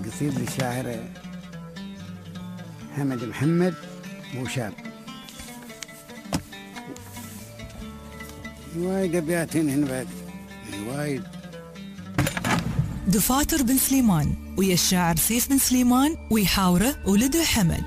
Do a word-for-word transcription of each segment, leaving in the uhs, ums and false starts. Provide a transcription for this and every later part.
قصيد للشاعر حمد محمد بوشاب. وايد أبياتين هنا بعد وايد. دفاتر بن سليمان ويا الشاعر سيف بن سليمان ويحاوره ولده حمد.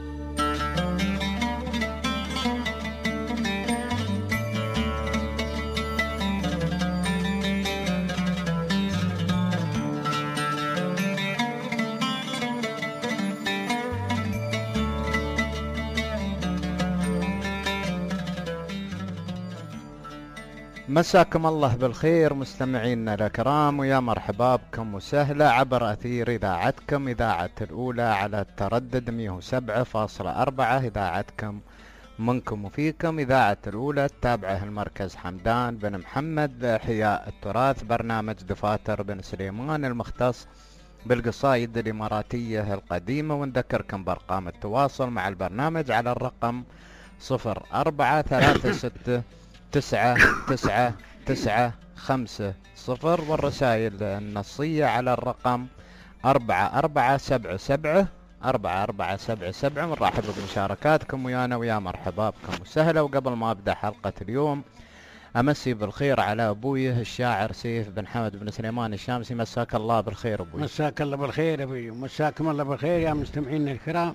مساكم الله بالخير مستمعينا الكرام، ويا مرحبا بكم وسهلا عبر أثير إذاعتكم إذاعة الأولى على التردد مئة وسبعة فاصلة أربعة، إذاعتكم منكم وفيكم، إذاعة الأولى التابعة المركز حمدان بن محمد لإحياء التراث، برنامج دفاتر بن سليمان المختص بالقصائد الإماراتية القديمة. ونذكركم بأرقام التواصل مع البرنامج على الرقم صفر أربعة ثلاثة ستة تسعة تسعة تسعة خمسة صفر، والرسائل النصية على الرقم أربعة أربعة سبعة سبعة أربعة أربعة سبعة سبعة. ونرحب بمشاركاتكم ويانا ويا مرحبا بكم وسهلا. وقبل ما أبدأ حلقة اليوم أمسي بالخير على أبويه الشاعر سيف بن حمد بن سليمان الشامسي. مساك الله بالخير أبوي. مساك الله بالخير أبوي، مساكم الله بالخير يا مستمعين الكرام،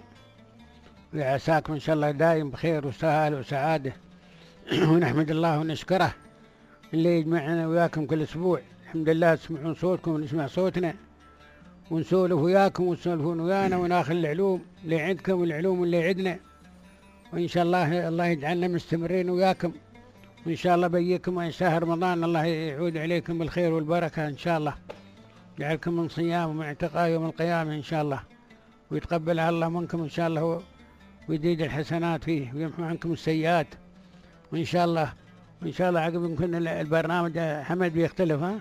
وعساكم إن شاء الله دايم بخير وسهل وسعادة. ونحمد الله ونشكره اللي يجمعنا وياكم كل أسبوع. الحمد لله تسمعون صوتكم ونسمع صوتنا ونسولف وياكم وتسولفون ويانا وناخذ العلوم اللي عندكم والعلوم اللي عندنا، وإن شاء الله الله يجعلنا مستمرين وياكم، وإن شاء الله بيكم وإن شهر رمضان الله يعود عليكم بالخير والبركة إن شاء الله، يجعلكم من صيام ومن اعتقاء يوم القيامة إن شاء الله، ويتقبلها الله منكم إن شاء الله، ويزيد الحسنات فيه ويمحو عنكم السيئات، وإن شاء الله وإن شاء الله عقب يمكن البرنامج حمد بيختلف. ها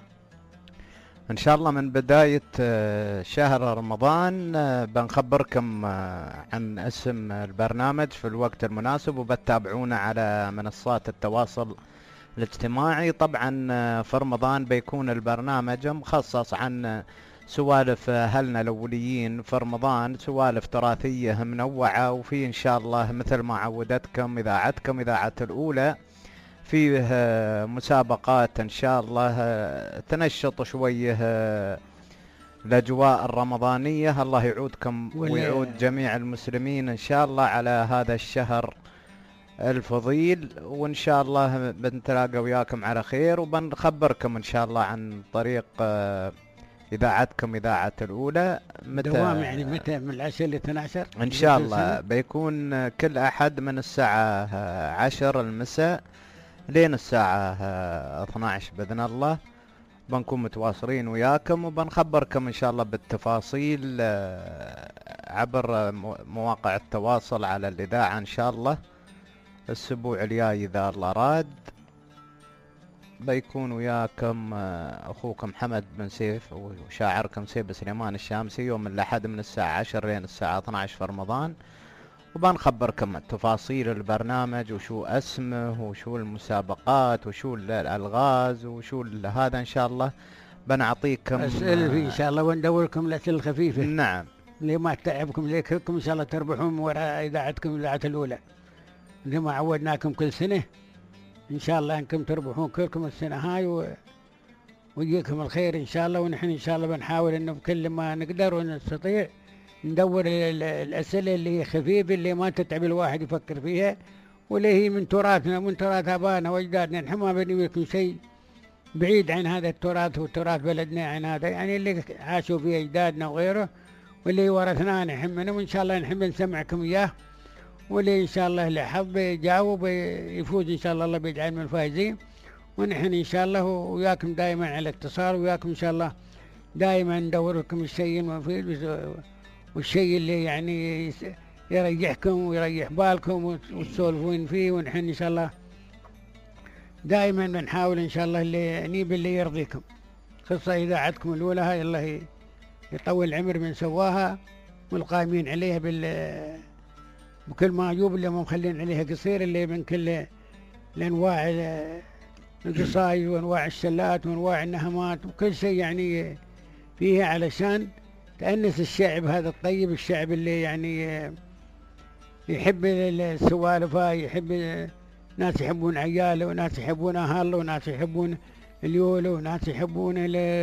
إن شاء الله من بداية شهر رمضان بنخبركم عن اسم البرنامج في الوقت المناسب، وبتتابعونا على منصات التواصل الاجتماعي. طبعا في رمضان بيكون البرنامج مخصص عن سوالف أهلنا الأوليين في رمضان، سوالف تراثية منوعة، وفي إن شاء الله مثل ما عودتكم إذاعتكم إذاعة الأولى فيه مسابقات إن شاء الله تنشط شوية الأجواء الرمضانية. الله يعودكم ويعود جميع المسلمين إن شاء الله على هذا الشهر الفضيل، وإن شاء الله بنتلاقى وياكم على خير، وبنخبركم إن شاء الله عن طريق إذاعتكم إذاعة الأولى متى دوام، يعني متى من العشرة لاثنى عشر إن شاء الله. بيكون كل أحد من الساعة عشر المساء لين الساعة اثنى عشر بإذن الله، بنكون متواصلين وياكم، وبنخبركم إن شاء الله بالتفاصيل عبر مواقع التواصل على الإذاعة إن شاء الله. الأسبوع الجاي إذا الله راد بيكون وياكم أخوكم حمد بن سيف وشاعركم سيف بن سليمان الشامسي يوم الأحد من الساعة عشر لين الساعة اثنى عشر في رمضان، وبنخبركم تفاصيل البرنامج وشو اسمه وشو المسابقات وشو الألغاز وشو هذا. إن شاء الله بنعطيكم أسئلة فيه إن شاء الله، وندوركم الأسئلة الخفيفة. نعم، اللي ما تعبكم ليكم إن شاء الله تربحون من وراء إذاعتكم إذاعة الأولى، زي ما عودناكم كل سنة إن شاء الله أنكم تربحون كلكم السنة هاي و... ويجيكم الخير إن شاء الله. ونحن إن شاء الله بنحاول إنه بكل ما نقدر ونستطيع ندور الأسئلة اللي هي خفيفة اللي ما تتعب الواحد يفكر فيها، واللي هي من تراثنا من تراث آبائنا وأجدادنا. نحن ما بني لكم شيء بعيد عن هذا التراث وتراث بلدنا، عن هذا يعني اللي عاشوا فيه أجدادنا وغيره، واللي ورثناه نحن منه، وإن شاء الله نحب نسمعكم إياه، واللي إن شاء الله اللي حظ يجاوب يفوز إن شاء الله الله بيجعل من الفائزين. ونحن إن شاء الله وياكم دائما على اتصال، وياكم إن شاء الله دائما ندور لكم الشيء المفيد والشيء اللي يعني يريحكم ويريح بالكم وتسولفون فيه. ونحن إن شاء الله دائما بنحاول إن شاء الله اللي نيب اللي يرضيكم، خصوصا إذاعتكم الأولى هاي الله يطول العمر من سواها، والقائمين عليها بال بكل ما عيوب اللي هم مخلين عليها قصير، اللي من كل الأنواع القصايد وأنواع الشلات وأنواع النهمات وكل شيء يعني فيها، علشان تأنس الشعب هذا الطيب، الشعب اللي يعني يحب السوالف، يحب ناس يحبون عياله، وناس يحبون أهله، وناس يحبون اليوله، وناس يحبون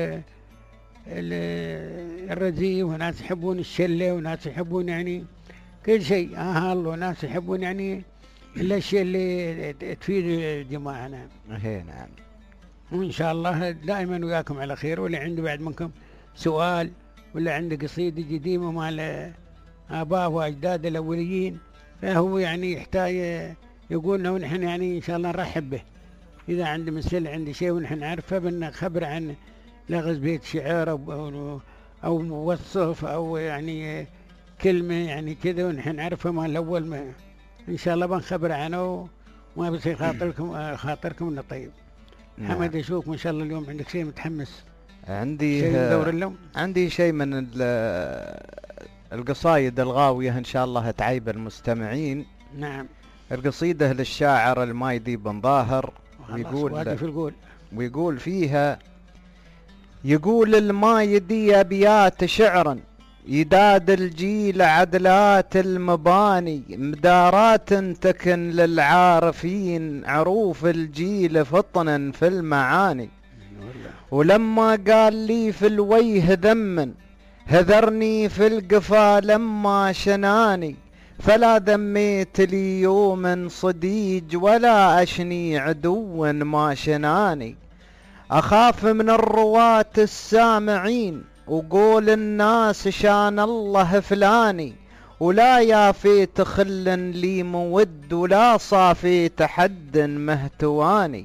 الرزي، وناس يحبون الشلة، وناس يحبون يعني كل شيء أهله، وناس يحبون يعني الأشياء اللي تفيد الجماعة. نعم. ايه نعم. وإن شاء الله دائما وياكم على خير. واللي عنده بعد منكم سؤال ولا عنده قصيدة قديمة مال آباء وأجداد الأوليين، فهو يعني يحتاج يقول لنا، ونحن يعني إن شاء الله نرحب به. إذا عنده مثل عنده شيء ونحن نعرفه، بنخبر عن لغز بيت شعر أو أو موصف أو يعني كلمة يعني كذا ونحن نعرفها مال الأول، ما إن شاء الله بنخبر عنه وما بيصير خاطركم خاطركم إنه طيب. نعم. حمد أشوفك ما شاء الله اليوم عندك شيء متحمس. عندي شيء من دور اللوم. عندي شيء من القصايد الغاوية إن شاء الله تعيب المستمعين. نعم. القصيدة للشاعر المايدي بن ظاهر، ويقول في القول ويقول فيها: يقول المايدي أبيات شعرا يداد الجيل عدلات المباني، مدارات تكن للعارفين عروف الجيل فطنا في المعاني. ولما قال لي في الويه ذما هذرني في القفا لما شناني، فلا ذميت لي يوم صديج ولا أشني عدو ما شناني. أخاف من الرواة السامعين وقول الناس شان الله فلاني، ولا يافيت خل لي مود ولا صافيت حد مهتواني.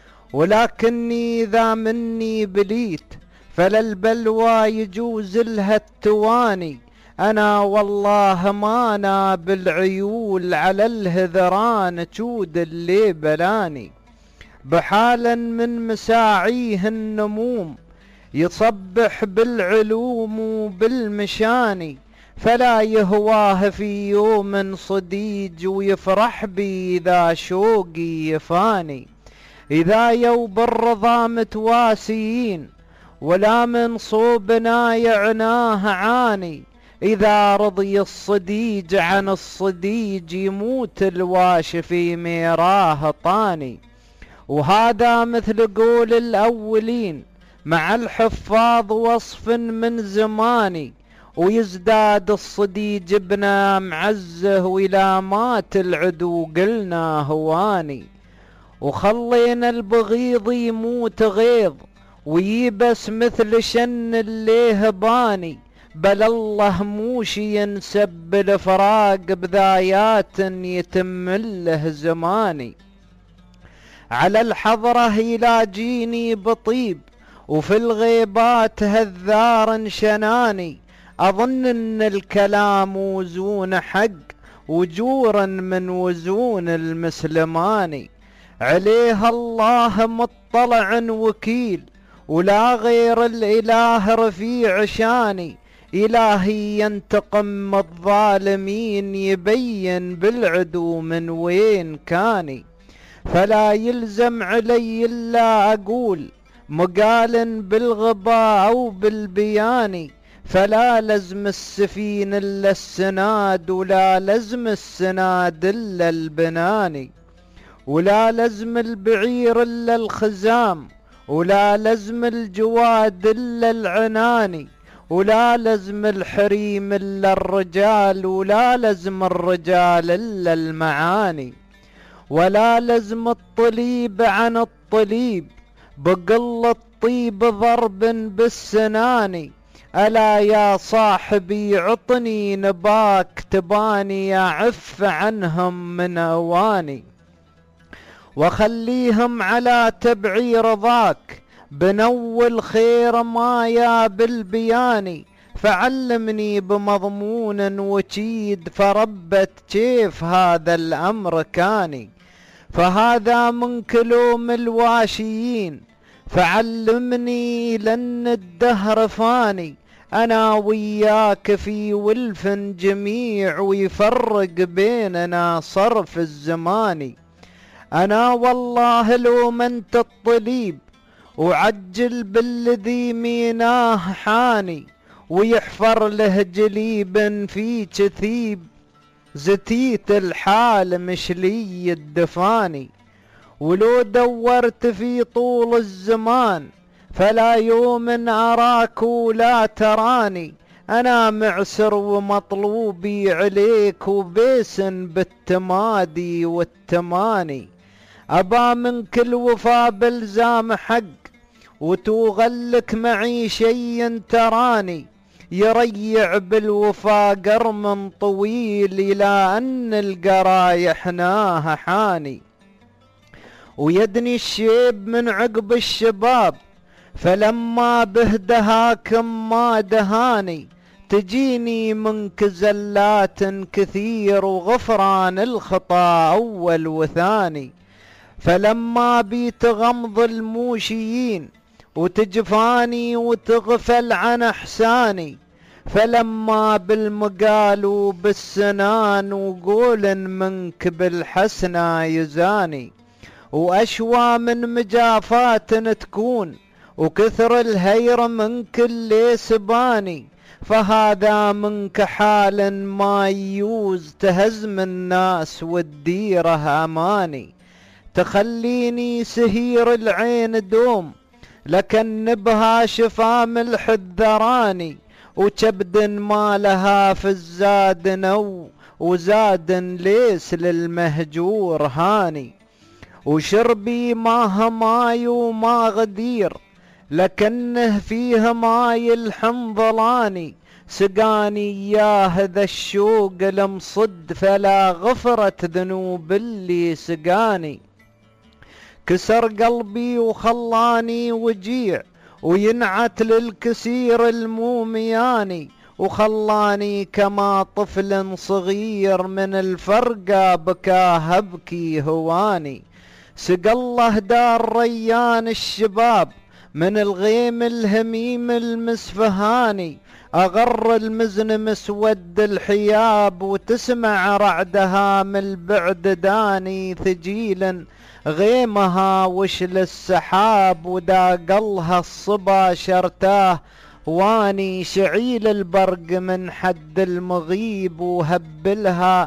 ولكني إذا مني بليت فللبلوى يجوز لها التواني، أنا والله ما أنا بالعيول على الهذران جود اللي بلاني. بحالا من مساعيه النموم يصبح بالعلوم وبالمشاني، فلا يهواه في يوم صديج ويفرح بي إذا شوقي يفاني. إذا يو بالرضا متواسيين ولا من صوبنا يعناه عاني، إذا رضي الصديج عن الصديج يموت الواش في ميراه طاني. وهذا مثل قول الأولين مع الحفاظ وصف من زماني، ويزداد الصديج ابنا معزه وإلى مات العدو قلنا هواني. وخلينا البغيض يموت غيظ ويبس مثل شن اللي هباني، بل الله موشي ينسب الفراق بذايات يتم له زماني. على الحضرة يلاجيني بطيب وفي الغيبات هذار شناني، أظن أن الكلام وزون حق وجورا من وزون المسلماني. عليه الله مطلع وكيل ولا غير الإله رفيع شاني، إلهي ينتقم الظالمين يبين بالعدو من وين كاني. فلا يلزم علي إلا أقول مقال بالغباء أو بالبيان، فلا لزم السفين إلا السناد ولا لزم السناد إلا البناني، ولا لزم البعير إلا الخزام ولا لزم الجواد إلا العناني، ولا لزم الحريم إلا الرجال ولا لزم الرجال إلا المعاني. ولا لزم الطليب عن الطليب بقل الطيب ضرب بالسنان، ألا يا صاحبي عطني نباك تباني يعف عنهم من أواني. وخليهم على تبعير ذاك بنو الخير ما يا بالبياني، فعلمني بمضمون وكيد فربت كيف هذا الأمر كاني. فهذا من كلوم الواشيين فعلمني لن الدهر فاني، أنا وياك في ولف جميع ويفرق بيننا صرف الزمان. أنا والله لو منت الطليب وعجل بالذي ميناه حاني، ويحفر له جليب في كثيب، زتيت الحال مشلي الدفاني. ولو دورت في طول الزمان فلا يوم أراك ولا تراني، أنا معسر ومطلوبي عليك وبيس بالتمادي والتماني. أبا من كل وفا بلزام حق وتوغلك معي شي تراني، يريع بالوفا قرم طويل إلى أن القرايح ناها حاني. ويدني الشيب من عقب الشباب فلما بهدهاكم ما دهاني، تجيني منك زلات كثير وغفران الخطا أول وثاني. فلما بيت غمض الموشيين وتجفاني وتغفل عن احساني، فلما بالمقال وبالسنان وقول منك بالحسنى يزاني. واشوى من مجافات تكون وكثر الهير منك اللي سباني، فهذا منك حال ما يوز تهزم الناس والديره اماني. تخليني سهير العين دوم لكن بها شفا ملح الذراني، وكبد ما لها في الزاد نو وزاد ليس للمهجور هاني. وشربي ماه ماي وما غدير لكنه فيه ماي الحنظلاني، سقاني ياه ذا الشوق المصد فلا غفرت ذنوب اللي سقاني. كسر قلبي وخلاني وجيع وينعت للكسير المومياني، وخلاني كما طفل صغير من الفرقة بكاه ابكي هواني. سقى الله دار ريان الشباب من الغيم الهميم المسفهاني، أغر المزن مسود الحياب وتسمع رعدها من البعد داني. ثجيلا غيمها وشل السحاب وداقلها الصبا شرتاه واني، شعيل البرق من حد المغيب وهبلها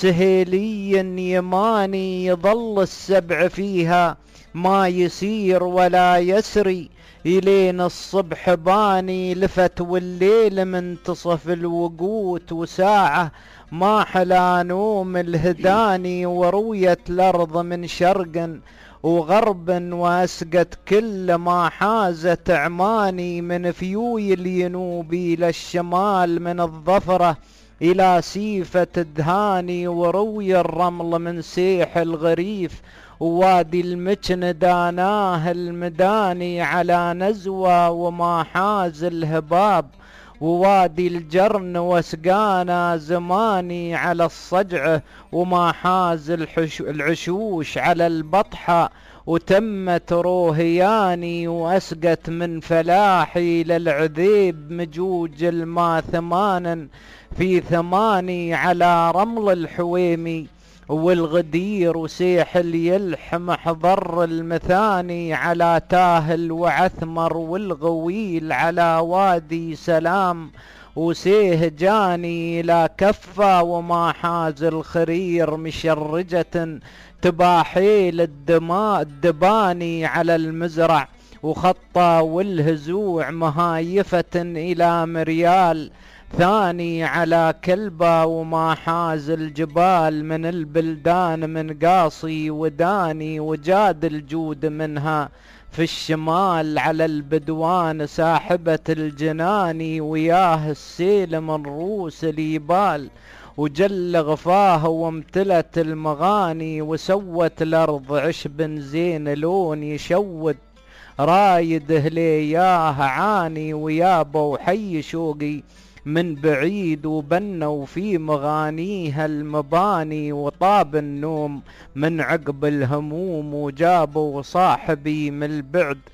سهيلي يماني. يظل السبع فيها ما يسير ولا يسري إلين الصبح باني، لفت والليل منتصف الوقوت وساعة ما حلا نوم الهداني. ورويت الأرض من شرق وغرب وأسقت كل ما حازت عماني، من فيوي الينوبي للشمال من الظفرة إلى سيفة الدهاني. وروي الرمل من سيح الغريف ووادي المجن داناه المداني، على نزوة وما حاز الهباب ووادي الجرن وسقانا زماني. على الصجعة وما حاز العشوش على البطحة وتمت روهياني. وأسقت من فلاحي للعذيب مجوج الماء ثمانا في ثماني، على رمل الحويمي والغدير وسيح اليلح محضر المثاني. على تاهل وعثمر والغويل على وادي سلام وسيه جاني. لا كفى وما حاز الخرير مشرجة تباحيل الدماء الدباني. على المزرع وخطى والهزوع مهايفة إلى مريال ثاني. على كلبة وما حاز الجبال من البلدان من قاصي وداني. وجاد الجود منها في الشمال على البدوان ساحبة الجناني. وياه السيل من روس اليبال وجل غفاه وامتلت المغاني. وسوت الأرض عشب زين لون يشود رايد هلياه عاني. ويابو حي شوقي من بعيد وبنوا في مغانيها المباني. وطاب النوم من عقب الهموم وجابوا صاحبي من البعد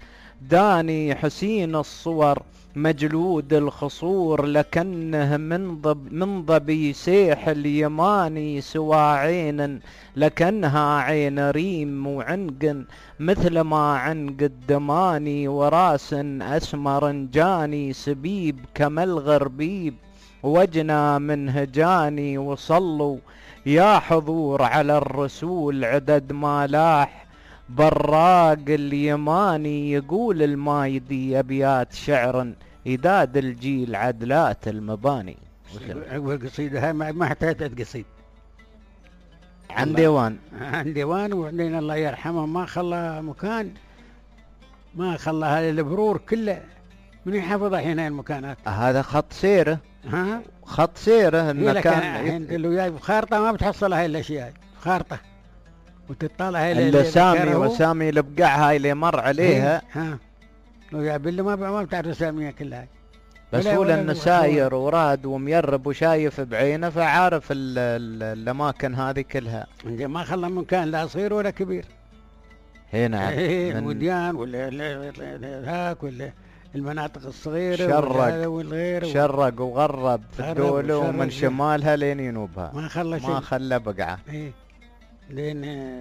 داني حسين الصور مجلود الخصور، لكنه من ضب من ضبي سيح اليماني سوى عين، لكنها عين ريم وعنق مثل ما عنق الدماني، وراس أسمر جاني سبيب كما الغربيب، وجنا من هجاني. وصلوا يا حضور على الرسول عدد ما لاح، براق اليماني يقول المايدي أبيات شعر إداد الجيل عدلات المباني. القصيدة هاي ما احتاجت قصيد عن ديوان عن ديوان. وعندنا الله يرحمه ما خلى مكان، ما خلى هذا البرور كله من يحفظ هنا المكانات. هذا خط سيره. ها خط سيره المكان. انت اللي وياي بخارطة ما بتحصل هاي الاشياء، خارطة وتطلع هاي اللسامي وسامي البقع هاي اللي مر عليها. ها ويا بالله ما ما بتعرف سامية كلها، بس هو لأنه ساير وراد وميرب وشايف بعينه فعارف ال ال الأماكن هذه كلها. ما خلى مكان لا صغير ولا كبير. هنا من وديان ولا هاك ولا المناطق الصغيرة شرق والغير شرق وغرب في الدولة ومن شمالها لين ينوبها ما خلى شيء، ما خلى بقعة. ايه لين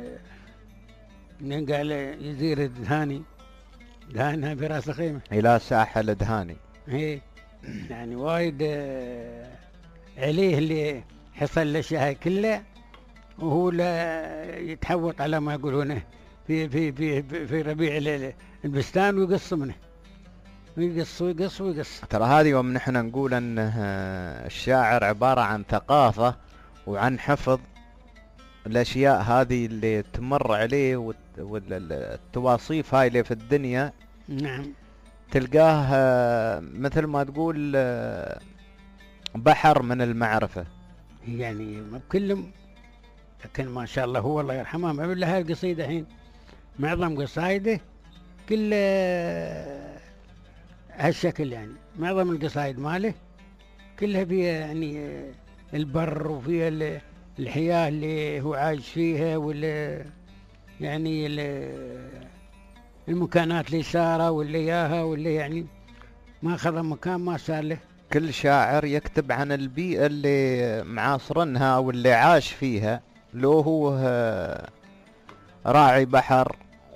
لين قال يزير الدهاني، دهانها براس خيمة إلى ساحل دهاني. ايه يعني وايد عليه اللي حصل الاشياء هاي كلها، وهو لا يتحوط على ما يقولونه في في في في ربيع البستان ويقص منه، ويقص ويقص ويقص. ترى هذه يوم نحن نقول ان الشاعر عبارة عن ثقافة وعن حفظ الاشياء هذه اللي تمر عليه والتواصيف هاي اللي في الدنيا. نعم تلقاه مثل ما تقول بحر من المعرفة، يعني ما بكلهم، لكن ما شاء الله هو الله يرحمه ما بالله هاي القصيدة الحين معظم قصايده كل هالشكل، يعني معظم القصايد ماله كلها فيها يعني البر وفيها الحياة اللي هو عايش فيها، ولا يعني المكانات اللي سارة واللي اياها، واللي يعني ما خذ مكان ما صار له. كل شاعر يكتب عن البيئة اللي معاصرنها او اللي عاش فيها، لو هو راعي بحر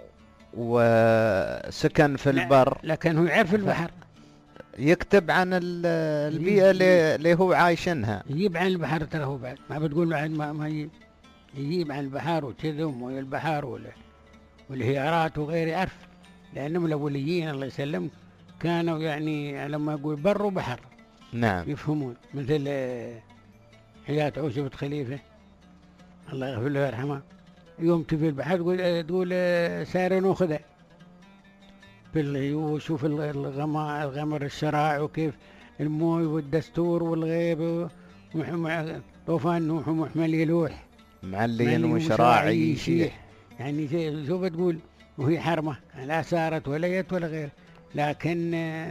وسكن في البر لكن هو يعرف البحر، يكتب عن البيئة اللي هو عايشنها، يجيب عن البحر. ترى هو بعد ما بتقول بعد ما, ما يجيب, يجيب عن البحر وكذم ويا البحر ولا والهيارات وغيره يعرف، لأنهم الأوليين الله يسلم كانوا يعني لما يقول بر وبحر نعم يفهمون، مثل حياة عوشة خليفة الله يغفر له ويرحمه، يوم تفي البحر تقول تقول سار نوخذه في الغيوش وفي الغمار الغمر الشراع، وكيف الموي والدستور والغيب طوفان نوح ومحمل يلوح معلين وشراعي يشيح. يعني شوف تقول وهي حرمة لا سارت ولا يت ولا غير، لكن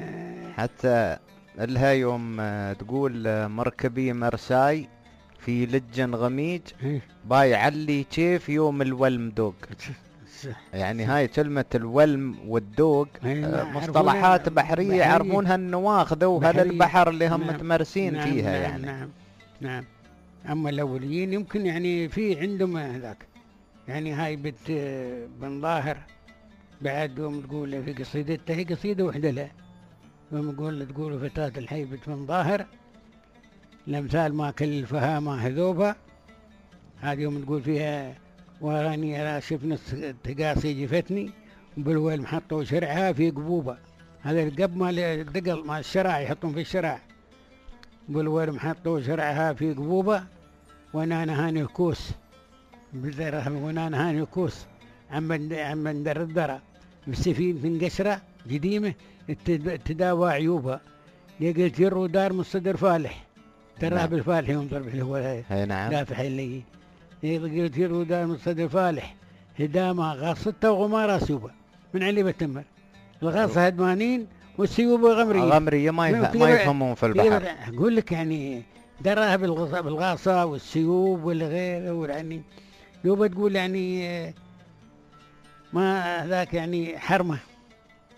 حتى لها يوم تقول مركبي مرساي في لجن غميج بايع لي كيف يوم الولم دوق. يعني هاي كلمة الولم والدوق مصطلحات بحرية يعرفونها النواخ ذوها للبحر اللي هم نعم متمرسين نعم فيها. نعم يعني نعم نعم. أما الأوليين يمكن يعني في عندهم هذاك، يعني هاي بنت بن ظاهر بعد يوم تقول في قصيدتها، هي قصيدة وحدة لا، يوم تقول تقول فتاة الحي بنت بن ظاهر الأمثال ما كلفها ما هذوبها، هذه يوم تقول فيها وراني شفنا التقاصي جفتني بالويل محطوا شرعها في قبوبة، هذا القب مال الدقل مال الشرع يحطون في الشرع، بالويل محطوا شرعها في قبوبة وانا نهاني كوس بالذرة وانا نهاني كوس عم عم ندر الذرة بالسفينة تنقشرة قديمة تداوى عيوبها، لقيت يرو دار مصدر فالح ترى بالفالح يوم ضرب اللي هو هاي نعم دافع اللي قلت يرو دار مصدر فالح هدامة غاصتها وغمارة سيوبة من علي بتمر، الغاصة هدمانين والسيوبة غمرية غمرية ما, يفهم ما يفهمون في البحر. أقول لك يعني دراها بالغاصة والسيوب والغير، يعني يوبا تقول يعني ما ذاك يعني حرمة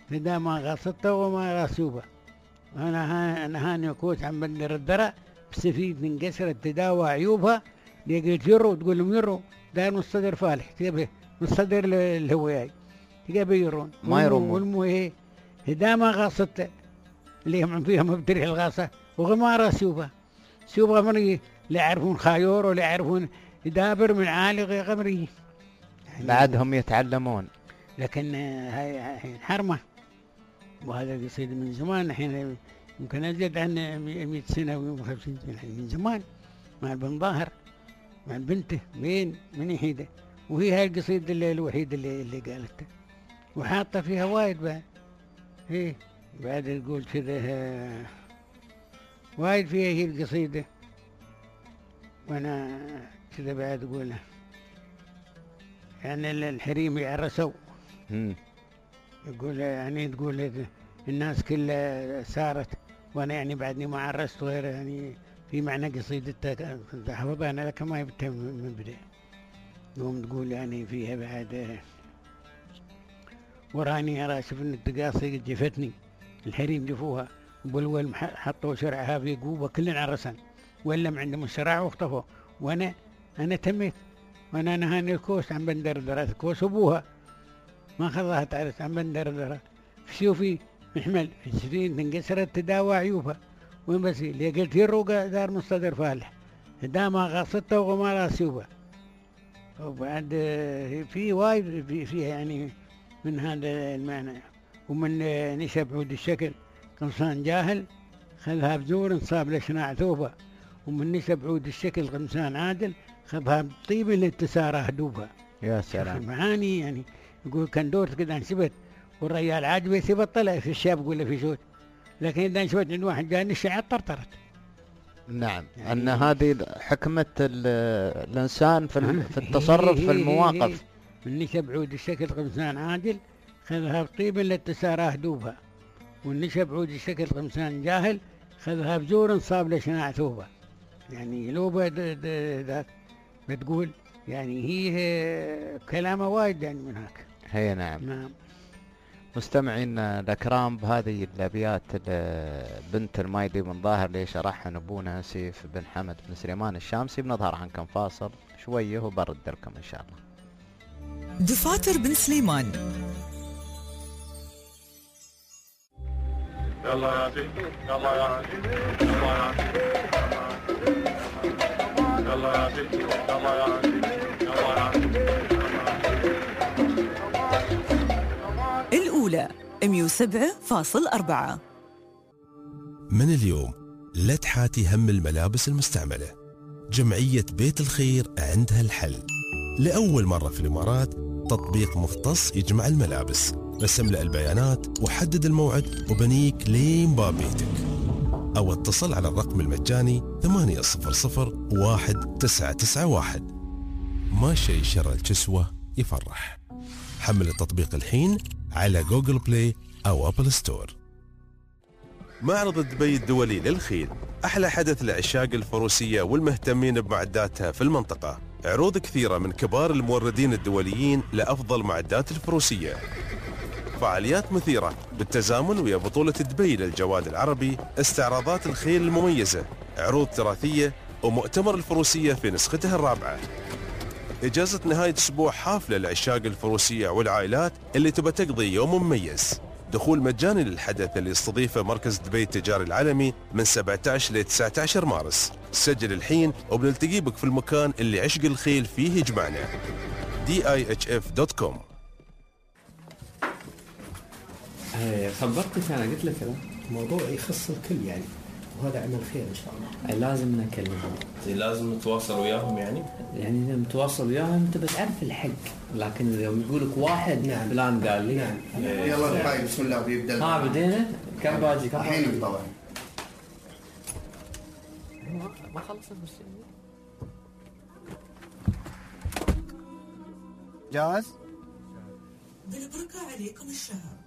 إذا ما غصته وما غصوبه. أنا أنا هاني كوت عم بندر الدرع بسفيد من قسرة تداوى عيوبها. لقيت يرو تقول لهم يرو داير مصدر فالح تجيبه مصدر الهواي تجيبه يرون ما يرون والمو إذا ما غصته اللي هم فيها مبتري الغاصة وغمارة سوبة سوبة مري لا يعرفون خيور ولا يعرفون يدابر من عالي غمري يعني بعدهم يتعلمون. لكن هاي الحين حرمة وهذا قصيد من زمان. الحين يمكن أزيد عن مئة سنة وخمسين سنة من زمان مع بن ظاهر مع بنته مين من يحيده. وهي هاي القصيدة اللي الوحيدة اللي, اللي قالته وحاطة فيها وايد بعد. ايه بعد تقول كذا وايد فيها هي القصيدة. وانا كذا بعد اقولها يعني الحريم يعرسوا يقول يعني تقول الناس كلها سارت وانا يعني بعدني ما عرست غير يعني في معنى قصيدتها حفظها انا لكن ما يبتها من بدأ. يوم تقول يعني فيها بعد وراني أرى شوف إن التقاصي جفتني الحريم جفوها والول حطوا شرعها في قوبة كلن عرسان ولم عندهم الشرع واختفوا. وأنا أنا تميت وأنا نهاني الكوس عم بندردر الكوس أبوها ما خذها تعرس عم بندردر في شوفي محمل في سنين تنكسرت تداوى عيوبها وين بس اللي قلت يروقة دار مصدر فالح دا ما غاصته وغمارة سيوبة. وبعد في وايد في فيها يعني من هذا المعنى. ومن نشب عود الشكل قمصان جاهل خذها بزور انصاب لشناع ثوبة. ومن نشب عود الشكل قمصان عادل خذها بطيب للتسارة هدوبها. يا سلام معاني يعني يقول كان دورت كذا انشبت والرجال عاجبه يسيب طلع في الشاب يقول له في شوت. لكن إذا انشبت عند واحد جاني الشعر طرطرت. نعم يعني أن هذه حكمة الإنسان في, في التصرف في المواقف. من نشب عود الشكل قمصان عادل خذها بطيب للتسارة هدوبها. والنشب عود الشكل قمصان جاهل خذها بزور صاب لشناع ثوبه. يعني لو ذاك بتقول يعني هي كلامه وايد يعني من هاك. هي نعم. نعم. مستمعين الأكرام بهذه الأبيات بنت المايدي بن ظاهر اللي شرحها أبونا سيف بن حمد بن سليمان الشامسي بنظهر عنكم فاصل شوية وبرد لكم إن شاء الله. دفاتر بن سليمان. يلا يا عزيز يلا يا عزيز يلا يا عزيز يلا يا عزيز يلا يا عزيز يلا يا عزيز. الأولى مئة وسبعة فاصلة أربعة. من اليوم لا تحاتي هم الملابس المستعملة. جمعية بيت الخير عندها الحل. لأول مرة في الإمارات تطبيق مختص يجمع الملابس. بس املأ البيانات وحدد الموعد وبنيك لين باب بيتك. أو اتصل على الرقم المجاني ثمانية صفر صفر واحد تسعة تسعة واحد. ما شيء شر الكسوة يفرح. حمل التطبيق الحين على جوجل بلاي أو أبل ستور. معرض دبي الدولي للخيل أحلى حدث لعشاق الفروسية والمهتمين بمعداتها في المنطقة. عروض كثيرة من كبار الموردين الدوليين لأفضل معدات الفروسية. فعاليات مثيرة بالتزامن ويا بطولة دبي للجواد العربي، استعراضات الخيل المميزة، عروض تراثية ومؤتمر الفروسية في نسخته الرابعة. إجازة نهاية أسبوع حافلة لعشاق الفروسية والعائلات اللي تبى تقضي يوم مميز. دخول مجاني للحدث اللي يستضيفه مركز دبي التجاري العالمي من سبعة عشر ل تسعة عشر مارس. سجل الحين وبنلتقي بك في المكان اللي عشق الخيل فيه يجمعنا. دي آي إتش إف دوت كوم. خبرتك أنا قلت لك هذا موضوع يخص الكل يعني، وهذا عمل خير إن شاء الله. لازم نكلمهم، لازم نتواصل وياهم يعني يعني إذا متواصل وياهم أنت بتعرف الحق، لكن إذا يقولك واحد نعم فلان قال لي نعم. يلا الحين بسم الله بيبدأ. ها بدينا كم باجي كم الحين طبعا ما خلصت بس جاهز؟ بالبركة عليكم الشهر.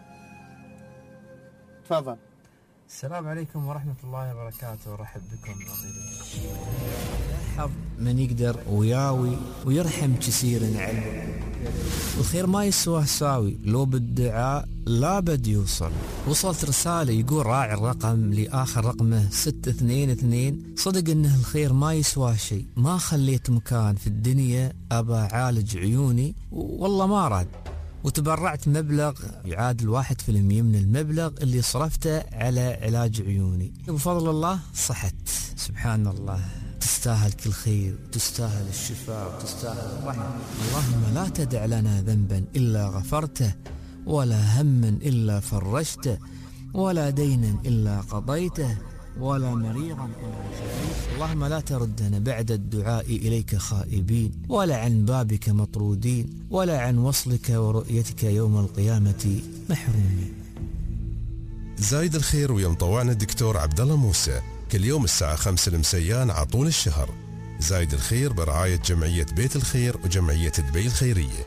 تفضل. السلام عليكم ورحمة الله وبركاته. ورحب بكم يرحب من يقدر وياوي ويرحم كثير علم. الخير ما يسوى ساوي، لو بالدعاء لا بد يوصل. وصلت رسالة يقول راعي الرقم لآخر رقمه ستة اثنين اثنين صدق انه الخير ما يسوى شيء، ما خليت مكان في الدنيا ابى اعالج عيوني والله ما راد، وتبرعت مبلغ يعادل واحد في المية من المبلغ اللي صرفته على علاج عيوني، وبفضل الله صحت. سبحان الله، تستاهل كل خير، وتستاهل الشفاء، وتستاهل الرحمة. اللهم لا تدع لنا ذنبا إلا غفرته، ولا هما إلا فرجته، ولا دينا إلا قضيته، ولا مريضا إلا شفيته. اللهم لا تردنا بعد الدعاء إليك خائبين، ولا عن بابك مطرودين، ولا عن وصلك ورؤيتك يوم القيامة محرومين. زايد الخير ويوم طوعنا الدكتور عبد الله موسى كل يوم الساعة خمسة المسيان على طول الشهر. زايد الخير برعاية جمعية بيت الخير وجمعية دبي الخيرية.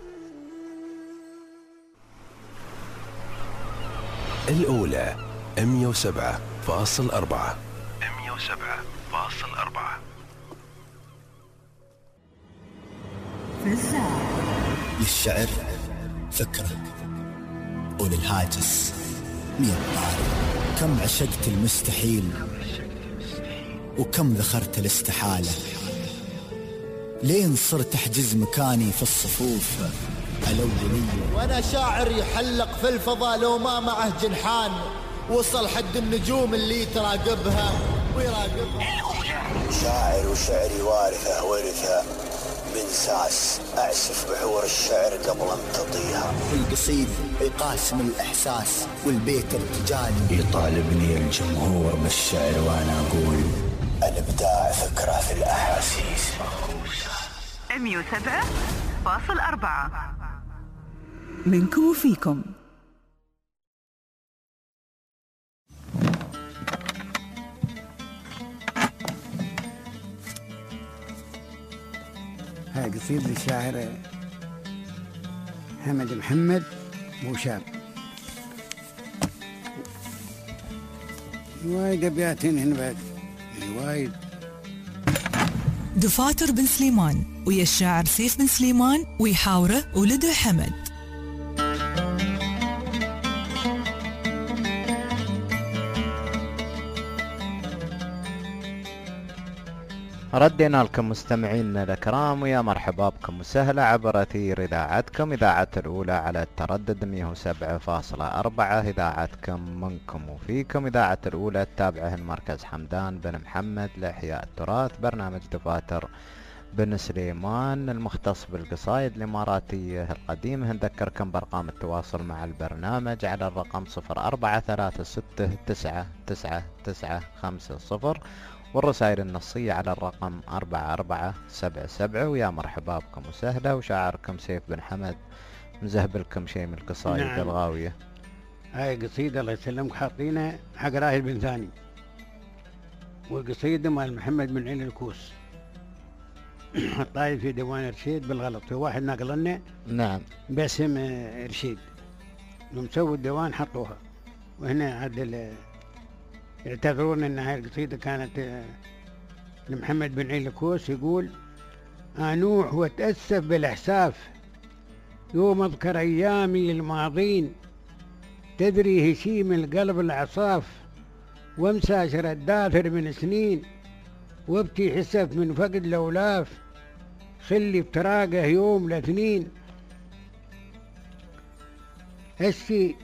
الأولى مية وسبعة فاصل أربعة. مية وسبعة فاصل أربعة. للشعر فكرة، وللهاجس مية طاري. كم عشقت المستحيل وكم ذخرت الاستحالة، لين صرت أحجز مكاني في الصفوف الأولية. وأنا شاعر يحلق في الفضاء لو ما معه جنحان، وصل حد النجوم اللي تراقبها ويراقبها. شاعر وشعري وارثة ورثة من ساس، أعسف بحور الشعر قبل امتطيها. القصيد يقاسم الإحساس والبيت ارتجالي، يطالبني الجمهور بالشعر وأنا أقول الإبداع فكرة في الأحاسيس. مية وسبعة فاصل أربعة منكم وفيكم. هاي قصيدة للشاعر حمد محمد بوشاب. وايد أبياتين هنا بعد، وايد. دفاتر بن سليمان ويا الشاعر سيف بن سليمان ويحاوره ولده حمد. ردينا لكم مستمعينا الكرام، ويا مرحبا بكم وسهلا عبر أثير إذاعتكم إذاعة الأولى على التردد مية وسبعة فاصلة أربعة. إذاعتكم منكم وفيكم، إذاعة الأولى التابعة لمركز حمدان بن محمد لإحياء التراث. برنامج دفاتر بن سليمان المختص بالقصائد الإماراتية القديمة. نذكركم بأرقام التواصل مع البرنامج على الرقم صفر أربعة ثلاثة ستة تسعة تسعة تسعة خمسة صفر، والرسائل النصية على الرقم أربعة أربعة سبعة سبعة. ويا مرحبا بكم وسهلا. وشاعركم سيف بن حمد مزهبلكم شيء من القصائد. نعم. الغاوية. هاي قصيدة الله يسلمك حاطينها حق راهي بن ثاني، والقصيدة مال محمد بن علي الكوس حطاي في ديوان رشيد بالغلط، في واحد نقل لنا. نعم. باسم رشيد، يوم سووا الديوان حطوها، وهنا عدل يعتبرون ان هاي القصيدة كانت لمحمد بن علي الكوس. يقول: انوح واتأسف بالاحساف يوم اذكر ايامي الماضين، تدري هشيم القلب العصاف، ومساشر الداثر من سنين، وابتي حسف من فقد الاولاف، خلي افتراقه يوم الاثنين. هسي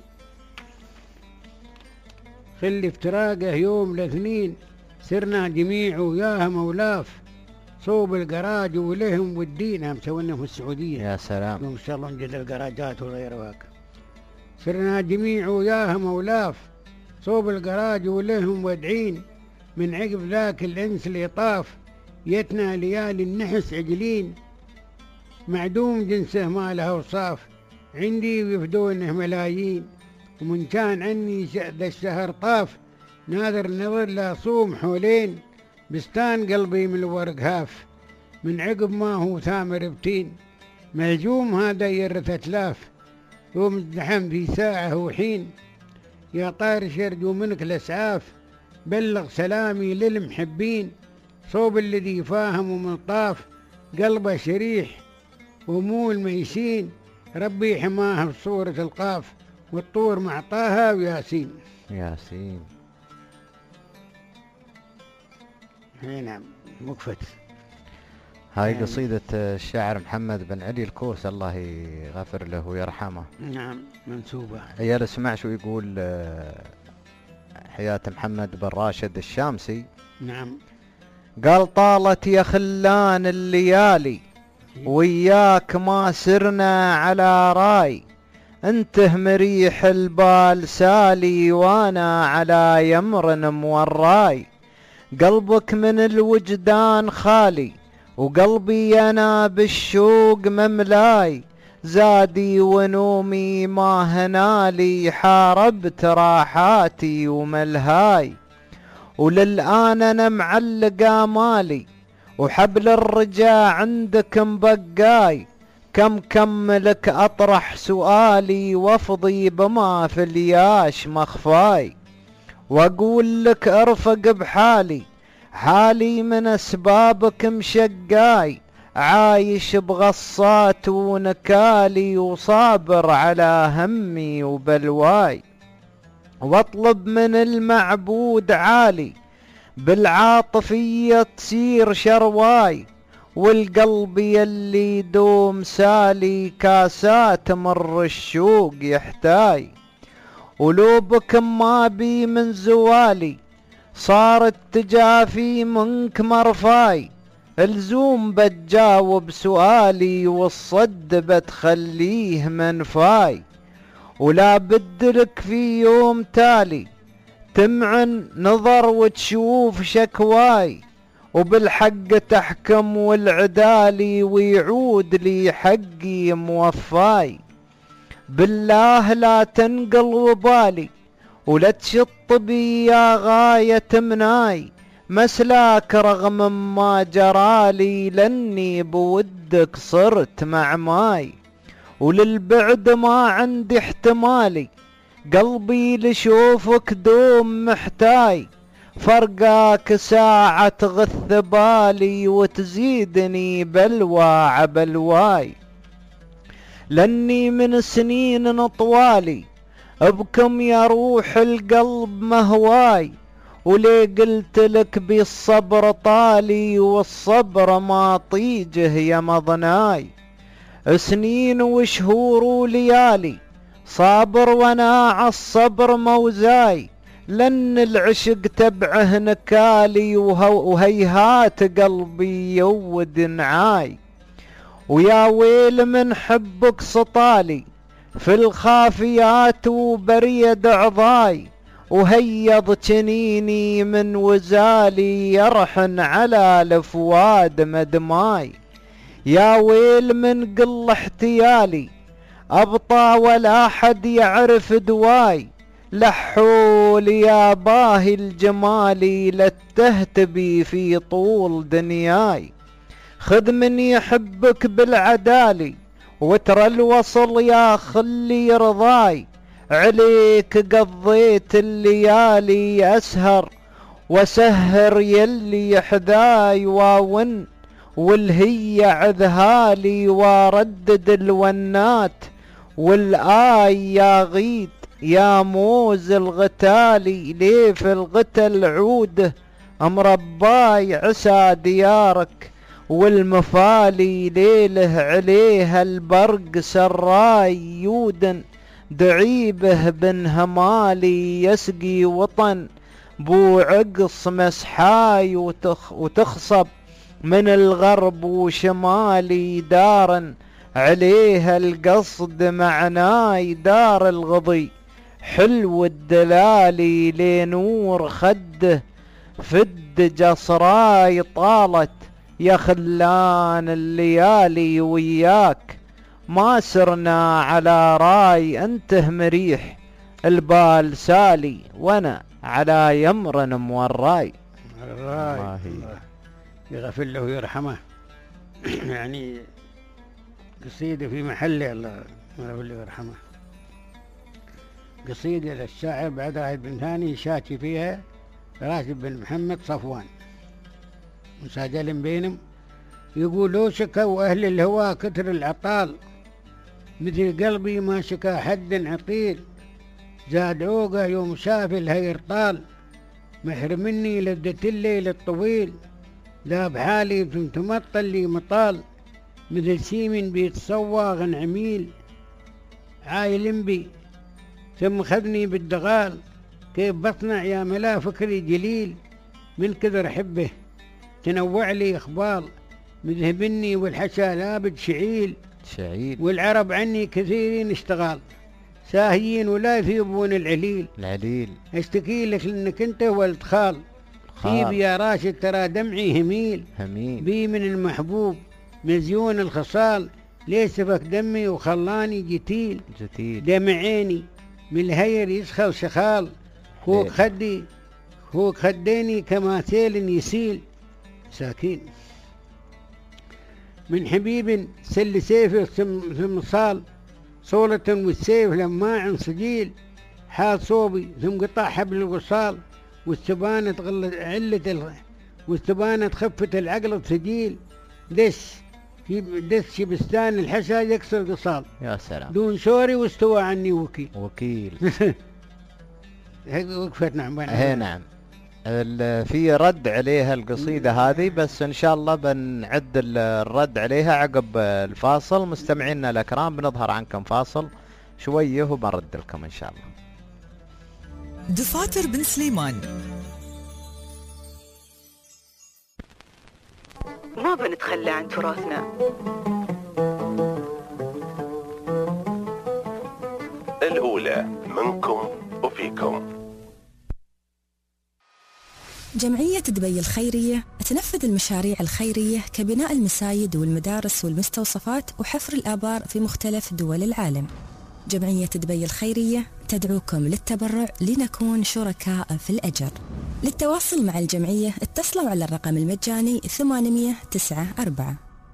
خلي افتراقه يوم الاثنين، سرنا جميع وياها مولاف، صوب الجراج ولهم والدين. هم مسوينهم في السعودية. يا سلام. ان شاء الله نجد الجراجات وغيره هيك. سرنا جميع وياها مولاف، صوب الجراج ولهم ودعين، من عقب ذاك الانس اللي طاف، يتنا ليالي النحس عجلين، معدوم جنسه ما له اوصاف، عندي ويفدونه ملايين، ومن كان عني ذا الشهر طاف، ناظر نظر لا صوم حولين، بستان قلبي من الورق هاف، من عقب ما هو ثامر بتين، مهجوم هذا يرث اتلاف، ومزدحم في ساعة وحين، يا طارش يرجو منك الاسعاف، بلغ سلامي للمحبين، صوب الذي فاهم ومن طاف، قلبه شريح ومو الميسين، ربي حماها في سورة القاف والطور مع طه وياسين. ياسين. اي نعم مكفت. هاي نعم. قصيدة الشاعر محمد بن علي الكوس الله يغفر له ويرحمه. نعم منسوبة. عيال اسمع شو يقول حياة محمد بن راشد الشامسي. نعم. قال طالت يا خلان الليالي وياك ما سرنا على راي، انته مريح البال سالي وانا على يمر موراي، قلبك من الوجدان خالي وقلبي انا بالشوق مملاي، زادي ونومي ما هنالي حاربت راحاتي وملهاي، وللآن انا معلق امالي وحبل الرجاء عندك مبقاي، كم كم لك اطرح سؤالي وافضي بما في الياش مخفاي، واقول لك ارفق بحالي حالي من اسبابك مشقاي، عايش بغصات ونكالي وصابر على همي وبلواي، واطلب من المعبود عالي بالعاطفية تصير شرواي، والقلب يلي دوم سالي كاسات مر الشوق يحتاي، ولو بكم ما بي من زوالي صارت تجافي منك مرفاي، الزوم بتجاوب سؤالي والصد بتخليه منفاي، ولا بدلك في يوم تالي تمعن نظر وتشوف شكواي، وبالحق تحكم والعدالي ويعود لي حقي موفاي، بالله لا تنقل بالي ولا تشط بي يا غاية مناي، مسلاك رغم ما جرالي لاني بودك صرت معماي، وللبعد ما عندي احتمالي قلبي لشوفك دوم محتاي، فرقاك ساعة تغث بالي وتزيدني بلوى عبلواي، لاني من سنين طوالي بكم يا روح القلب مهواي، ولي قلت لك بالصبر طالي والصبر ما طيجه يا مضناي، سنين وشهور وليالي صابر وانا عالصبر موزاي، لن العشق تبعه نكالي وهيهات قلبي يود نعاي، ويا ويل من حبك سطالي في الخافيات وبريد عضاي، وهيض جنيني من وزالي يرحن على الفواد مدماي، يا ويل من قل احتيالي ابطى ولا حد يعرف دواي، لحول يا باهي الجمالي لتهتبي في طول دنياي، خذ من يحبك بالعدالي وترى الوصل يا خلي يرضاي، عليك قضيت الليالي اسهر وسهر يلي يحذاي واون، والهي عذهالي واردد الونات، والآي يا غيد يا موز الغتالي، ليه في الغتل عوده مرباي، عسى ديارك والمفالي ليله عليها البرق سراي، يودن دعيبه بن همالي يسقي وطن بو عقص مسحاي، وتخ وتخصب من الغرب وشمالي دارا عليها القصد معناي، دار الغضي حلو الدلالي لنور خده فد جصراي، طالت يا خلان الليالي وياك ما سرنا على راي، انته مريح البال سالي وانا على يمر موراي. الله يغفر له ويرحمه. يعني قصيدة في محله الله يغفر له ويرحمه. قصيدة للشاعر بعد راشد بن ثاني شاكي فيها راشد بن محمد صفوان مساجل بينهم، يقولوا شكوا أهل الهوى كتر العطال مثل قلبي ما شكا حد عطيل، زاد عوقه يوم شاف الهير طال، محرمني لذة الليل الطويل، لا بحالي ثم تمطل لي مطال، مثل سيمن بيتصوغ عميل، عايل بي ثم خذني بالدغال، كيف بصنع يا ملا فكري جليل، من كثر حبه تنوع لي إخبال، مذهبني والحشا لابد شعيل شعيل، والعرب عني كثيرين اشتغال، ساهيين ولا يثيبون العليل العليل، اشتكي لك لانك انت ولد خال، طيب يا راشد ترى دمعي هميل هميل، بي من المحبوب مزيون الخصال، ليش سفك دمي وخلاني جتيل جتيل، دمع عيني من الهير يسخل شخال، خوك خدي خوك خديني كما سيل يسيل، ساكين من حبيب سل سيفه ثم صال، صولة والسيف لماع صجيل، حال صوبي ثم قطع حبل الوصال، والثبانة غلت علة والثبانة خفة العقل ثقيل، دش دش شبستان الحشا يكسر قصال، يا سلام دون شوري واستوى عني وكيل وكيل. وقفت نعم ايه نعم. في رد عليها القصيدة هذه، بس ان شاء الله بنعد الرد عليها عقب الفاصل. مستمعينا الأكرام بنظهر عنكم فاصل شوية وبنرد لكم ان شاء الله. دفاتر بن سليمان. ما بنتخلى عن تراثنا. الأولى منكم وفيكم. جمعية دبي الخيرية تنفذ المشاريع الخيرية كبناء المساجد والمدارس والمستوصفات وحفر الآبار في مختلف دول العالم. جمعية دبي الخيرية تدعوكم للتبرع لنكون شركاء في الأجر. للتواصل مع الجمعية اتصلوا على الرقم المجاني ثمانمئة وتسعة أربعة.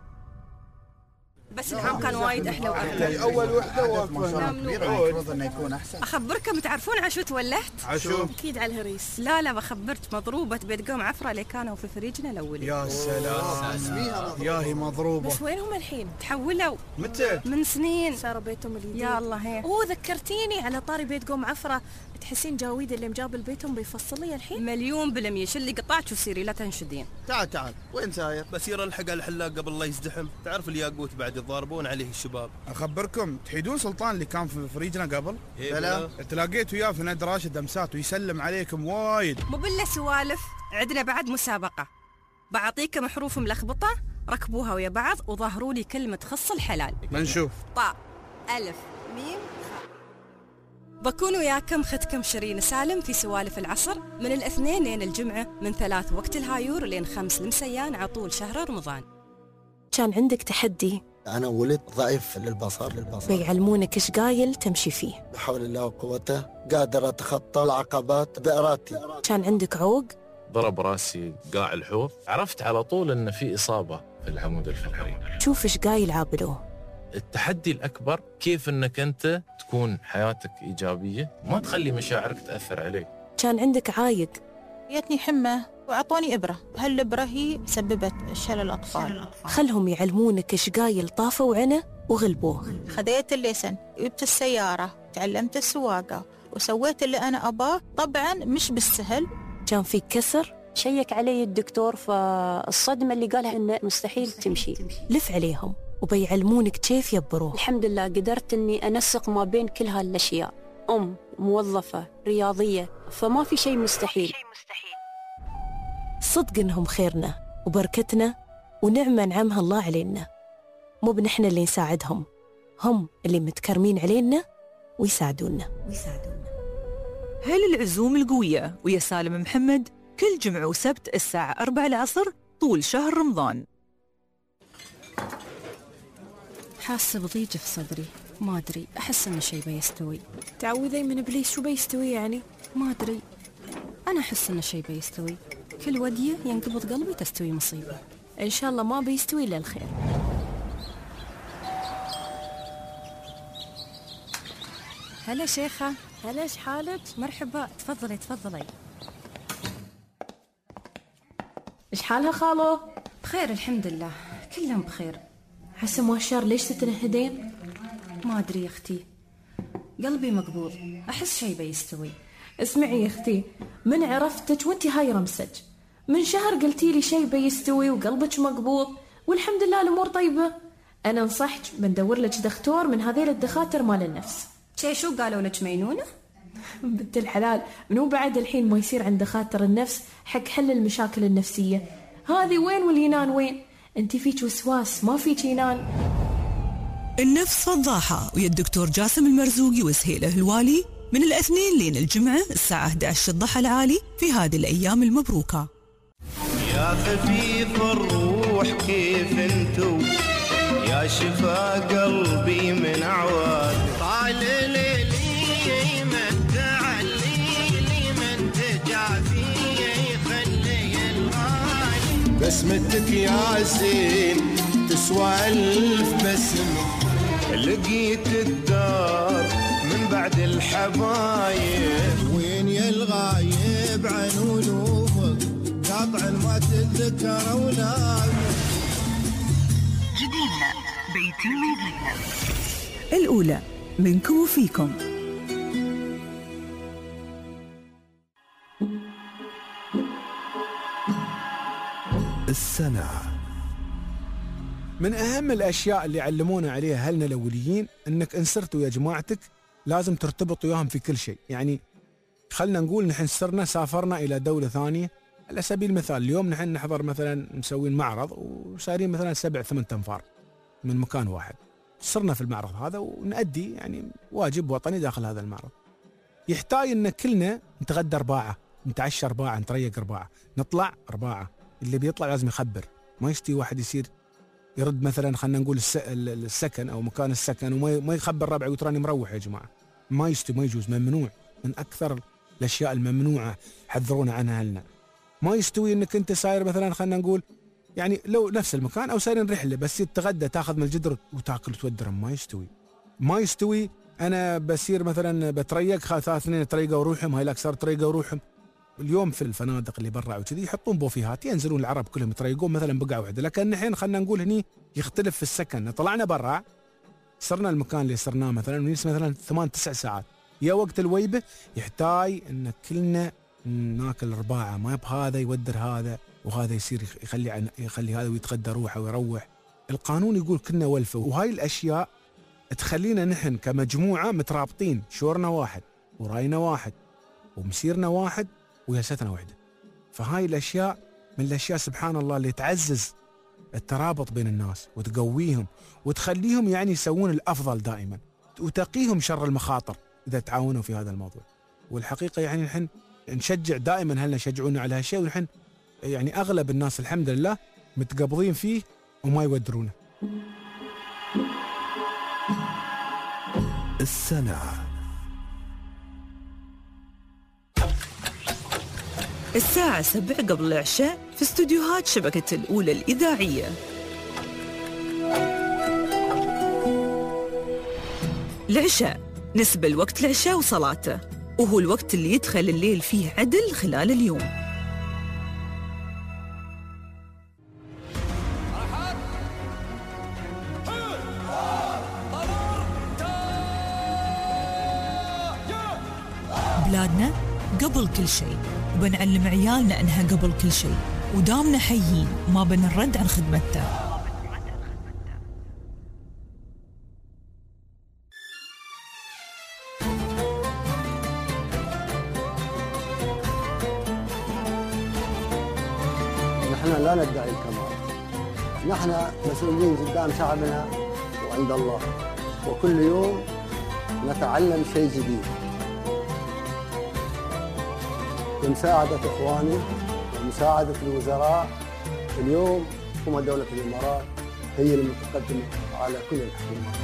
بس العام كان وايد احلى واحلى. اول وحده واقفه المفروض انه يكون احسن. اخبركم تعرفون عشو تولهت؟ عشو؟ اكيد على الهريس. لا لا بخبرت مضروبه بيت قوم عفره اللي كانوا في فريجنا الاولي. يا سلام يا هي مضروبه. بس وين هم الحين؟ تحولوا. متى؟ من سنين صاروا بيتهم الجديد. يا الله هي. اوه ذكرتيني على طاري بيت قوم عفره، تحسين جاويد اللي مجاب البيتهم بيفصل لي الحين؟ مليون بالمية. شلي قطعت وسيري لا تنشدين. تعال تعال وين ساير؟ بسير الحق الحلاق قبل لا يزدحم. تعرف الياقوت بعد يضاربون عليه الشباب. اخبركم تحيدون سلطان اللي كان في فريجنا قبل؟ إيه لا تلاقيت وياه في نادي راشد امسات ويسلم عليكم وايد. مو بالله سوالف، عندنا بعد مسابقه بعطيكم حروف ملخبطه ركبوها ويا بعض وظهروا لي كلمه تخص الحلال. بنشوف. طاء الف ميم خاء. بكون وياكم ختكم شيرين سالم في سوالف العصر من الاثنين لين الجمعه من ثلاث وقت الهايور لين خمس المسيان عطول شهر رمضان. كان عندك تحدي؟ أنا ولد ضعيف للبصر للبصر بيعلمونك إيش قايل تمشي فيه. بحول الله وقوته قادر أتخطى العقبات بإرادتي. كان عندك عوق؟ ضرب راسي قاع الحوض، عرفت على طول إن في إصابة في العمود الفقري. شوف إيش قايل عابلوه. التحدي الأكبر كيف إنك أنت تكون حياتك إيجابية ما تخلي مشاعرك تأثر عليك. كان عندك عايق؟ جتني حمى وعطوني إبرة، هالإبرة هي سببت شلل الأطفال. خلهم يعلمونك إيش قايل طافوا عنه وغلبوه. خذيت الليسن، جبت السيارة، تعلمت السواقة وسويت اللي أنا أباه. طبعا مش بالسهل. كان في كسر؟ شيك علي الدكتور، فالصدمة اللي قالها إنه مستحيل تمشي. لف عليهم وبيعلمونك كيف يبروه. الحمد لله قدرت إني أنسق ما بين كل هالأشياء، أم موظفة رياضية، فما في شيء مستحيل. صدق إنهم خيرنا وبركتنا ونعمة نعمها الله علينا. مو بنحن اللي نساعدهم، هم اللي متكرمين علينا ويساعدونا ويساعدونا. هل العزوم القوية ويا سالم محمد كل جمعة وسبت الساعة أربعة العصر طول شهر رمضان. حاسة بضيجة في صدري، ما أدري، أحس إن شيء بيستوي. تعوذي من إبليس، شو بيستوي يعني؟ ما أدري، أنا أحس إن شيء بيستوي. كل ودية ينقبض قلبي تستوي مصيبة. إن شاء الله ما بيستوي إلا الخير. هلا شيخة. هلا، إيش حالك؟ مرحبا، تفضلي تفضلي. إيش حالها خالو؟ بخير الحمد لله، كلهم بخير. حسن مؤشر، ليش تتنهدين؟ ما أدري يا أختي، قلبي مقبوض، أحس شي بيستوي. اسمعي يا أختي، من عرفتك وانتي هاي رمسك، من شهر قلتي لي شي بيستوي وقلبك مقبوض، والحمد لله الأمور طيبة. أنا انصحك بندور لك دكتور من هذيل الدخاتر مال النفس. شي شو قالوا لك مينونة؟ بنت الحلال، منو بعد الحين ما يصير عند دخاتر النفس حق حل المشاكل النفسية؟ هذه وين والينان وين؟ انتي فيك وسواس ما فيك ينان. النفس فضاحة، ويا الدكتور جاسم المرزوقي وسهيله الوالي من الاثنين لين الجمعة الساعة إحدى عشر الضحى العالي في هذه الأيام المبروكة. يا خفيف الروح كيف انتو، يا شفا قلبي من عواد. طال ليلي من تعليلي من تجافي خلي الغالي. بسمتك يا زين تسوى ألف بسمة، لقيت الدار من بعد الحبايب. وين يا الغايب عن ولوفك قاطع ما تتذكر أولادك. جديدنا بيت المدينة الأولى منكم وفيكم. السنة من أهم الأشياء اللي علمونا عليها أهلنا الأوليين إنك إن سرت ويا جماعتك لازم ترتبط وياهم في كل شيء. يعني خلنا نقول نحن سرنا سافرنا إلى دولة ثانية على سبيل المثال، اليوم نحن نحضر مثلا مسوين معرض وسارين مثلا سبع ثمان تنفار من مكان واحد، صرنا في المعرض هذا ونأدي يعني واجب وطني داخل هذا المعرض. يحتاج إن كلنا نتغدى أرباعة، نتعشى أرباعة، نتريق أرباعة، نطلع أرباعة. اللي بيطلع لازم يخبر، ما يشتي واحد يصير يرد مثلا خلنا نقول السكن أو مكان السكن وما يخبر ربعه يقول تراني مروح يا جماعة. ما يشتي، ما يجوز، ممنوع، من أكثر الأشياء الممنوعة حذرونا عنها لنا. ما يستوي انك انت ساير مثلا خلينا نقول يعني لو نفس المكان او سايرين رحله بس تتغدى تاخذ من الجدر وتاكل وتودرم، ما يستوي. ما يستوي انا بصير مثلا بتريق ثلاث اثنين تريقه وروحهم، هاي الاكثر تريقه وروحهم. اليوم في الفنادق اللي برا وكذي يحطون بوفيهات ينزلون العرب كلهم يتريقون مثلا بقعه واحده، لكن الحين خلينا نقول هني يختلف في السكن. طلعنا برا صرنا المكان اللي صرناه مثلا ونجلس مثلا ثمان تسع ساعات، يا وقت الويبه يحتاج ان كلنا ناكل أرباعة، ما بهذا يودر هذا وهذا يصير يخلي عن يخلي هذا ويتغدى روحه ويروح. القانون يقول كلنا ولفة، وهاي الأشياء تخلينا نحن كمجموعة مترابطين، شورنا واحد وراينا واحد ومسيرنا واحد وياستنا واحدة. فهاي الأشياء من الأشياء سبحان الله اللي تعزز الترابط بين الناس وتقويهم وتخليهم يعني يسوون الأفضل دائما وتقيهم شر المخاطر إذا تعاونوا في هذا الموضوع. والحقيقة يعني نحن نشجع دائما اهلنا يشجعونا على هالشيء، ونحن يعني اغلب الناس الحمد لله متقبضين فيه وما يودرونه. السنة الساعة سبع قبل العشاء في استوديوهات شبكة الأولى الإذاعية. العشاء نسبة لوقت العشاء وصلاته، وهو الوقت اللي يدخل الليل فيه عدل خلال اليوم. بلادنا قبل كل شيء، وبنعلم عيالنا أنها قبل كل شيء، ودامنا حيين ما بنرد عن خدمتها. نحن لا ندعي الكمال، نحن مسؤولين قدام شعبنا وعند الله، وكل يوم نتعلم شيء جديد. بمساعدة إخواني ومساعدة الوزراء، اليوم حكومة دولة الإمارات هي المتقدمة على كل الحكومات.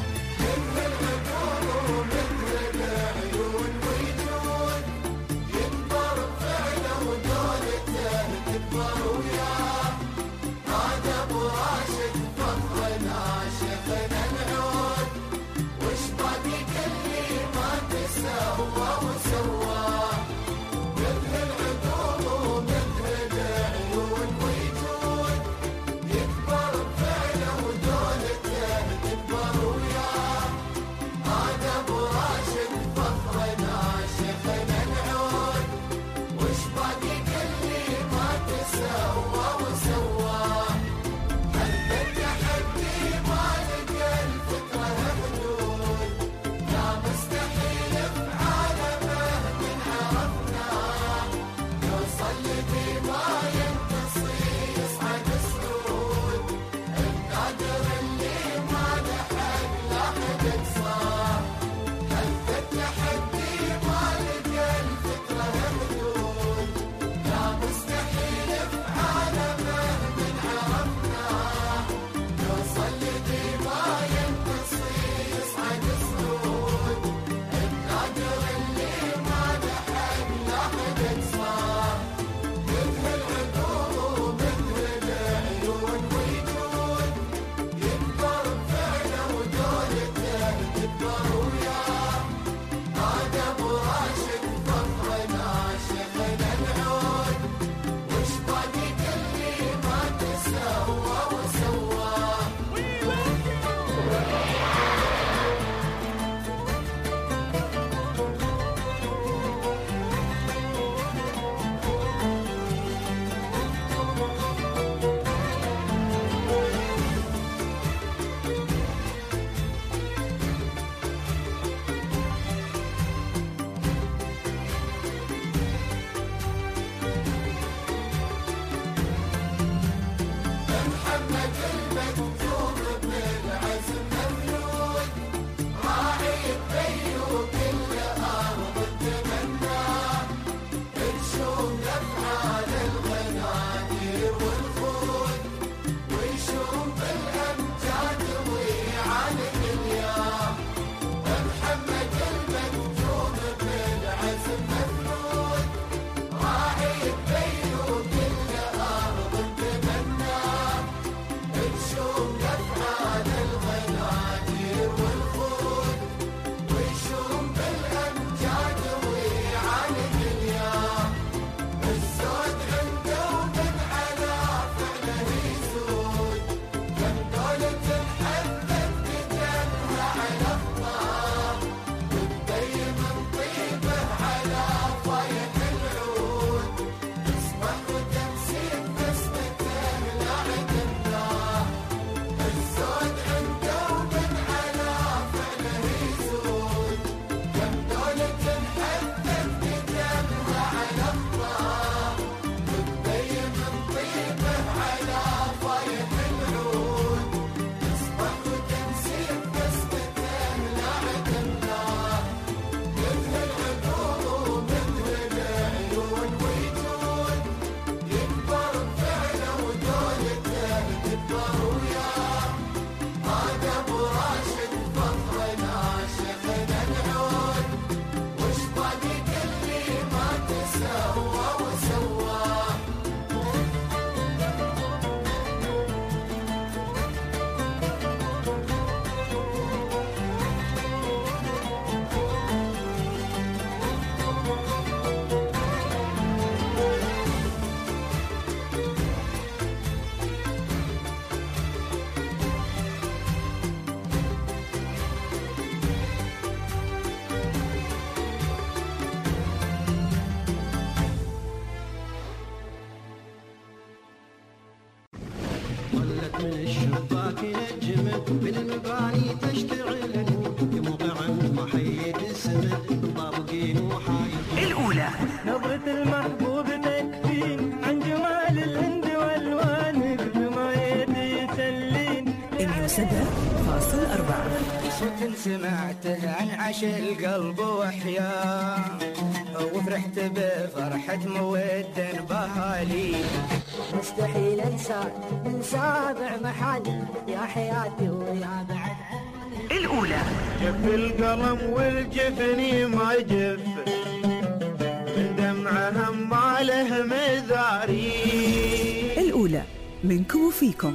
السمن طابقين وحايل. الأولى نظرة المحبوب تكفين عن جمال الهند والوان قبل ما يدي يسلين. مية وسبعة فاصل أربعة. صوت سمعته عن عشا القلب وحياه وفرحت بفرحة مودة بهالي. مستحيل انساك من سابع محل يا حياتي ويا بعد. الأولى جف القلم والجفن ما يجف من دمعها ما له مذاري. الأولى منكم وفيكم.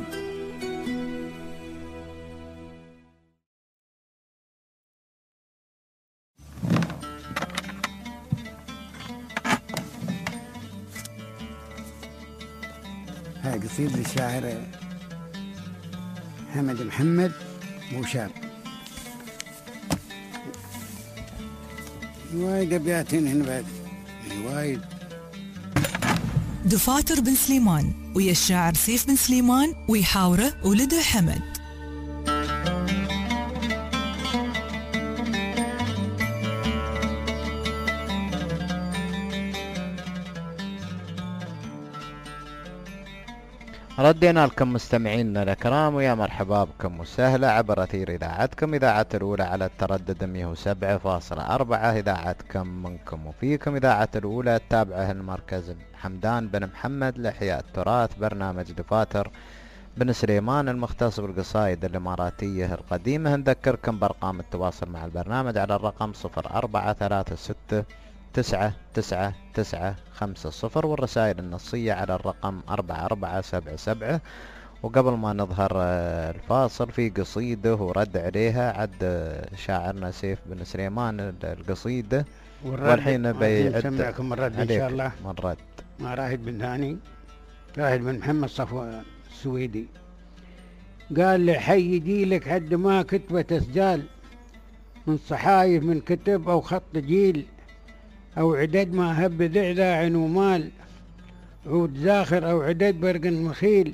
هاي قصيدة للشاعر حمد محمد بوشاب. وايد ابياتين هنا بعد وايد. دفاتر بن سليمان ويا الشاعر سيف بن سليمان ويحاوره ولده حمد. ردينا لكم مستمعينا الأكرام ويا مرحبا بكم وسهلا عبر أثير إذاعتكم إذاعة الأولى على التردد مية وسبعة فاصلة أربعة. إذاعتكم منكم وفيكم. إذاعة الأولى تابعه المركز حمدان بن محمد لإحياء التراث. برنامج دفاتر بن سليمان المختص بالقصائد الإماراتية القديمة. نذكركم بأرقام التواصل مع البرنامج على الرقم صفر أربعة ثلاثة ستة تسعة تسعة تسعة خمسة صفر والرسائل النصية على الرقم أربعة أربعة سبعة سبعة. وقبل ما نظهر الفاصل في قصيدة ورد عليها عد شاعرنا سيف بن سليمان القصيدة والحين بيعد نسمعكم الرد إن شاء الله. الرد مع راهد بن ثاني راهد بن محمد صفوان السويدي. قال لي حي يجيلك حد ما كتبت أسجال من صحايف من كتب أو خط جيل أو عدد ما هب ذعذاع ومال عود زاخر أو عدد برق مخيل.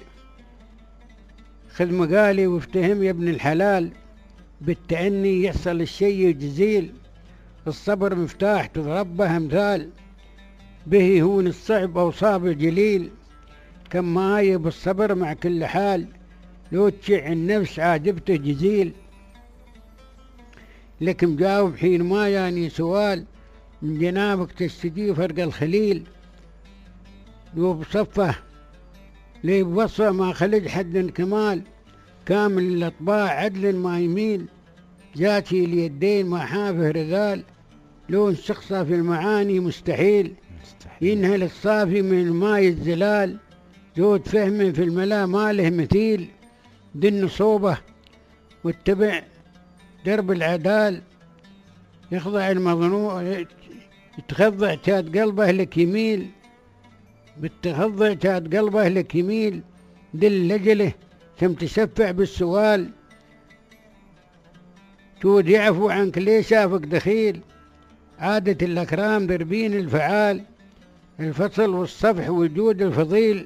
خذ مقالي وافتهم يا ابن الحلال بالتأني يحصل الشيء جزيل. الصبر مفتاح تضرب به أمثال به هون الصعب أو صعب الجليل. كم آية بالصبر مع كل حال لو تشع النفس عاجبته جزيل. لك مجاوب حين ما يعني سؤال من جنابك تستجيب فرق الخليل. لو بصفه لي بوصفه ما خلج حد كمال كامل الأطباع عدل ما يميل. جاتي اليدين ما حافه رذال لون شخصه في المعاني مستحيل. ينهل الصافي من ماي الزلال زود فهم في الملا ما له مثيل. دن صوبه واتبع درب العدال يخضع المظنون يتخضع تاد قلبه لك يميل. بالتخضع تاد قلبه لك يميل. دل لجله ثم تشفع بالسؤال تود يعفو عنك ليه شافك دخيل. عادة الأكرام دربين الفعال الفصل والصفح وجود الفضيل.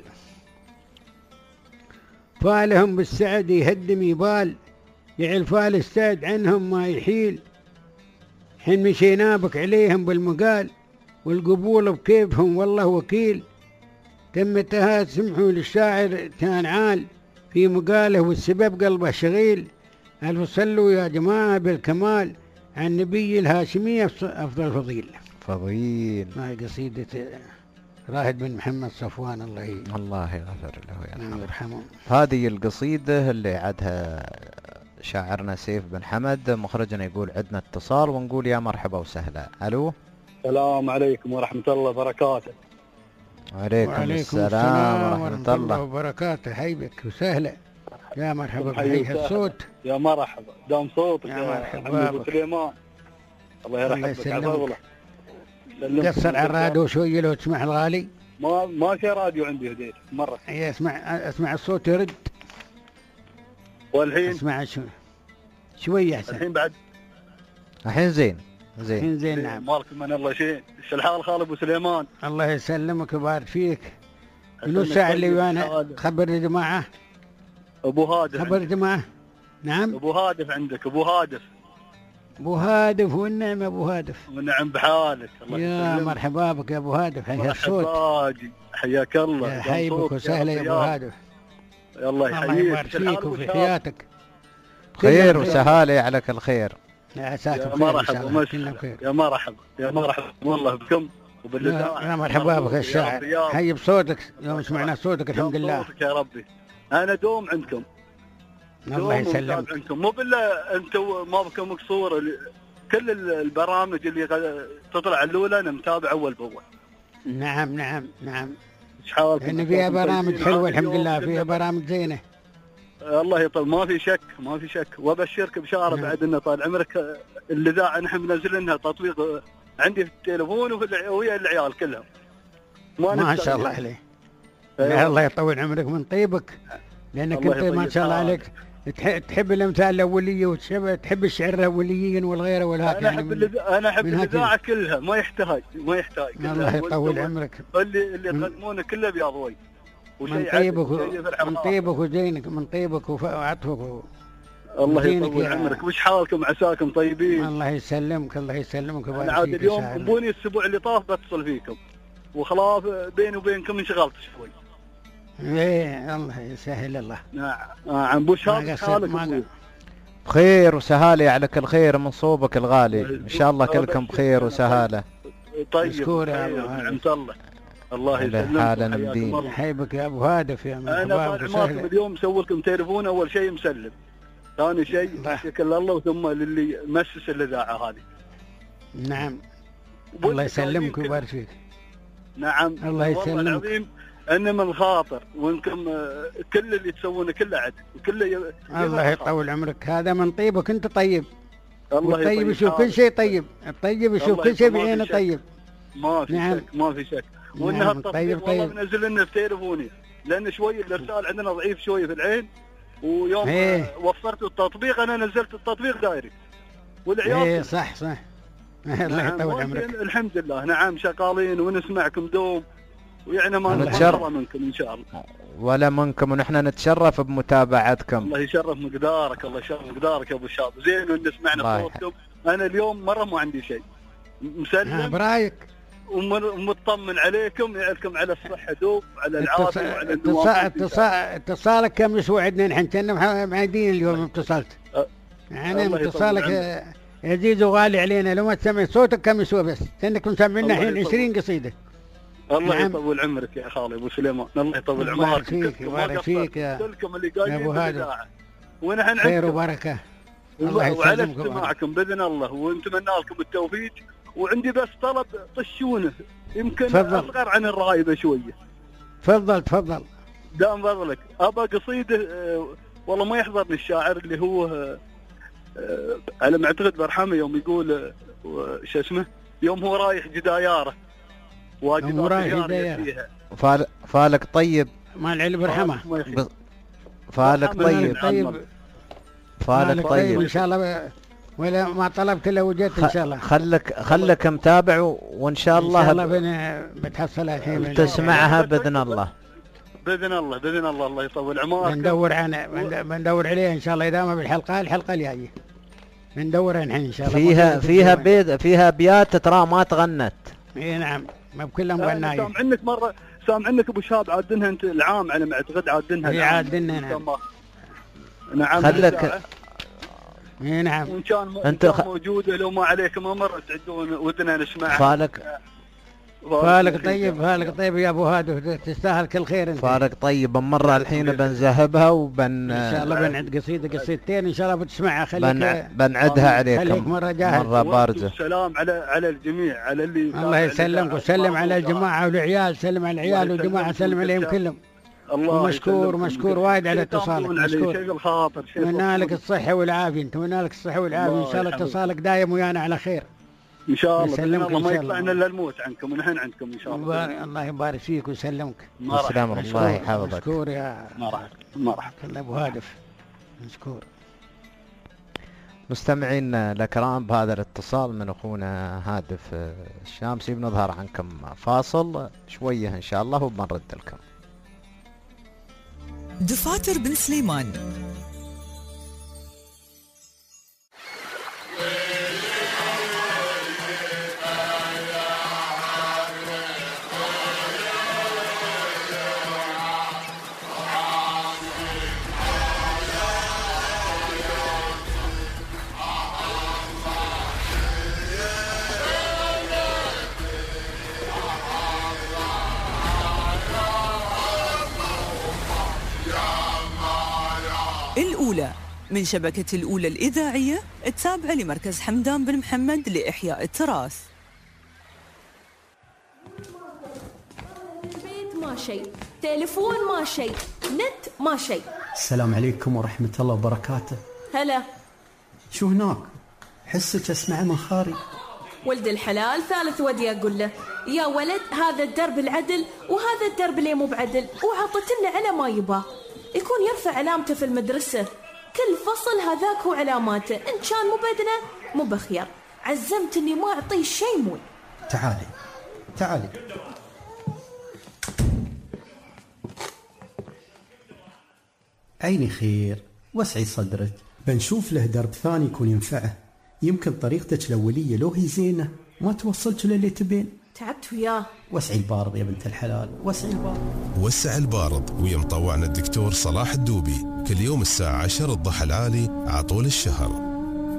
فالهم بالسعد يهدم يبال يعل فال السعد عنهم ما يحيل. حين مشينا بك عليهم بالمقال والقبول بكيفهم والله وكيل. تمتها سمحوا للشاعر تنعال في مقاله والسبب قلبه شغيل. ألف صلوا يا جماعة بالكمال عن النبي الهاشمي أفضل فضيل. فضيل هاي قصيدة راهد بن محمد صفوان الله ي... الله يغفر له ويرحمه. هذه القصيدة اللي عدها شاعرنا سيف بن حمد. مخرجنا يقول عندنا اتصال ونقول يا مرحبا وسهلا. ألو السلام عليكم ورحمة الله وبركاته. وعليكم, وعليكم السلام, السلام ورحمة الله وبركاته. حيبك وسهلا يا مرحبا بهي الصوت. يا مرحبا دام صوتك يا مرحبا أبو سليمان. الله يرحمك على فضله. قصر على الراديو شوية لو تسمع الغالي. ما ما في راديو عندي هديت مرة. اي اسمع اسمع الصوت يرد. والحين اسمع شو شوية احسن. الحين بعد الحين زين زين الحين زين نعم. مالك من الله شيء. ايش الحال خال ابو سليمان؟ الله يسلمك ويبارك فيك. منو الساعة اللي وانا خبر الجماعة؟ ابو هادف. خبر الجماعة. نعم ابو هادف عندك ابو هادف. ابو هادف والنعم ابو هادف. ونعم بحالك. الله يا يسلمك. مرحبا بك يا ابو هادف، حيا الصوت. مرحبا حياك الله. يا حي بك وسهلا يا ابو هادف. الله الله يحييك. يبارك فيك وفي حياتك. خير وسهالة عليك الخير. يا عساك يا بخير ان شاء مرحبا الله. ومسهلا. يا مرحبا يا مرحبا والله بكم وبالاذاعه. يا مرحبا بك يا الشاعر، حي بصوتك يوم سمعنا صوتك الحمد لله. صوتك يا ربي. انا دوم عندكم. الله يسلمك. عندكم مو بالله انتم ما بكم مقصور. كل البرامج اللي تطلع الاولى انا متابع اول باول. نعم نعم نعم. ايش حالكم؟ لان فيها برامج حلوه الحمد لله، فيها برامج زينه. الله يطول، ما في شك ما في شك. وابشرك بشاره نعم. بعد انه طال عمرك الاذاعه نحن منزلينها تطبيق عندي في التليفون وفي ويا العيال كلهم. ما شاء الله عليه. الله يطول عمرك من طيبك، لانك انت ما شاء الله عليك تحب الامثال الاوليه وتحب تحب الشعر الاوليين والغيره والهاك. انا احب يعني انا احب الاذاعه كلها، ما يحتاج ما يحتاج. الله يطول عمرك. اللي اللي يقدمونه كله بياض وجه. من طيبك من طيبك وزينك من طيبك وعطفك. الله يطول عمرك. وش حالكم؟ عساكم طيبين؟ الله يسلمك الله يسلمك. انا عاد اليوم بوني الاسبوع اللي طاف بتصل فيكم وخلاص بيني وبينكم انشغلت شوي. ايه الله يسهل الله. نعم نعم. بو شالك حالك؟ بخير وسهالة عليك الخير من صوبك الغالي، ان شاء الله كلكم بخير وسهالة. طيب مشكور يا ابو هادف. الله الله يسلمك. حالا مدين. حيبك يا ابو هادف يا مرحبا. انا طال عمركم اليوم مسوي لكم تليفون، اول شيء مسلم، ثاني شيء شكل الله وثم للي مؤسس الاذاعه هذه. نعم الله يسلمك ويبارك فيك. نعم الله يسلمك. والله العظيم ان من خاطر وانكم كل اللي تسوونه كله عدل وكله. الله يطول عمرك، هذا من طيبك انت طيب. الله طيب يشوف كل شيء طيب، الطيب يشوف كل شيء بعينه طيب. ما في نعم. شك ما في شك. وانها نعم. طيب والله طيب. بنزل لنا في تليفوني لان شوي الارسال عندنا ضعيف شوي في العين، ويوم ايه. وفرت التطبيق انا نزلت التطبيق دايركت والعيال. ايه صح صح. الله يطول عمرك. الحمد لله. نعم شغالين ونسمعكم دوم، ويعني ما نتشرف منكم ان شاء الله. ولا منكم، ونحن نتشرف بمتابعتكم. الله يشرف مقدارك. الله يشرف مقدارك يا ابو شاب. زين ان سمعنا صوتكم. انا اليوم مره ما عندي شيء، مسلم برايك ومطمن عليكم، يعلكم على الصحه دوب، على العافيه وعلى النواف. اتصالك كم يسوعدنا نحن كنا معدين اليوم اتصلت. يعني اتصالك عزيز وغالي علينا، لو ما تسمع صوتك كم يسوى بس، لانك مسمعنا الحين عشرين قصيده. الله نعم. يطول عمرك يا خالي ابو سليمان. الله يطول عمرك. فيك يبارك فيك يا كلكم اللي قاعدين ابو هادف. ونحن خير وبركه. الله وعلى استماعكم باذن الله، ونتمنى لكم التوفيق. وعندي بس طلب طشونه يمكن فضل. اصغر عن الرايبه شويه. تفضل تفضل. دام فضلك ابى قصيده. أه والله ما يحضرني الشاعر اللي هو أه على ما اعتقد برحمه يوم يقول أه شو اسمه، يوم هو رايح جداياره واجد رايح جداياره. فال... فالك طيب مال علي برحمه. ب... فالك طيب. طيب فالك طيب ان شاء الله، ولا ما طلبت الا وجدت ان شاء الله. خلك خلك متابع وان شاء الله ان شاء الله بتحصلها الحين تسمعها باذن الله. باذن الله باذن الله. الله يطول عمرك. بندور عنها بندور عليها ان شاء الله اذا ما بالحلقه الحلقه الجايه بندور عنها ان شاء الله. فيها فيها بيض فيها ابيات ترى ما تغنت. اي نعم ما بكلهم غنايه. سامع عنك مره سامع عنك ابو شاب عادنها انت العام على ما اعتقد عادنها. اي عادنها نعم. نعم خلك. اي نعم. وان كان انت خ... موجوده لو ما عليكم امر تعدون ودنا نسمعها. فالك فالك طيب فالك طيب يا ابو هادف، تستاهل كل خير انت. فالك طيب بمره الحين بنذهبها وبن ان شاء الله بنعد قصيده قصيدتين ان شاء الله بتسمعها. خليك بن... بنعدها عليكم. خليك مره جاهز مره بارزه. السلام على على الجميع على اللي. الله يسلمك وسلم على الجماعه والعيال، سلم على العيال والجماعه، سلم عليهم كلهم. ومشكور مشكور وايد على اتصالك. مشكور. اتمنى لك الصحه والعافيه، اتمنى لك الصحه والعافيه ان شاء الله. اتصالك دايم ويانا على خير ان شاء الله. الله ما يطلعنا الا الموت عنكم ونحن عندكم ان شاء الله. الله يبارك فيك ويسلمك. السلام الله يحفظك. مشكور يا مرحبا مرحبا ابو هادف. مشكور. مستمعينا الكرام، بهذا الاتصال من اخونا هادف الشامسي بنظهر عنكم فاصل شويه ان شاء الله وبنرد لكم. دفاتر بن سليمان الأولى من شبكة الأولى الإذاعية التابعة لمركز حمدان بن محمد لإحياء التراث. بيت ما شيء، تليفون ما شيء، نت ما شيء. السلام عليكم ورحمة الله وبركاته. هلا. شو هناك؟ حسك أسمع من خاري. ولد الحلال ثالث ودي أقول له يا ولد هذا الدرب العدل وهذا الدرب اللي مو بعدل، وعطتنا على ما يباه، يكون يرفع علامته في المدرسة، كل فصل هذاك هو علاماته، إن كان مو بدنا مو بخيار، عزمت إني ما أعطيه شيء مول. تعالي تعالي. عيني خير، وسعي صدرك، بنشوف له درب ثاني يكون ينفعه، يمكن طريقتك الأولية لو هي زينة ما توصلك للي تبين. تعبت وياه. وسعي البارض يا بنت الحلال، وسعي البارض. وسع البارض ويا مطوعنا الدكتور صلاح الدوبي كل يوم الساعة عشرة الضحى العالي عطول الشهر.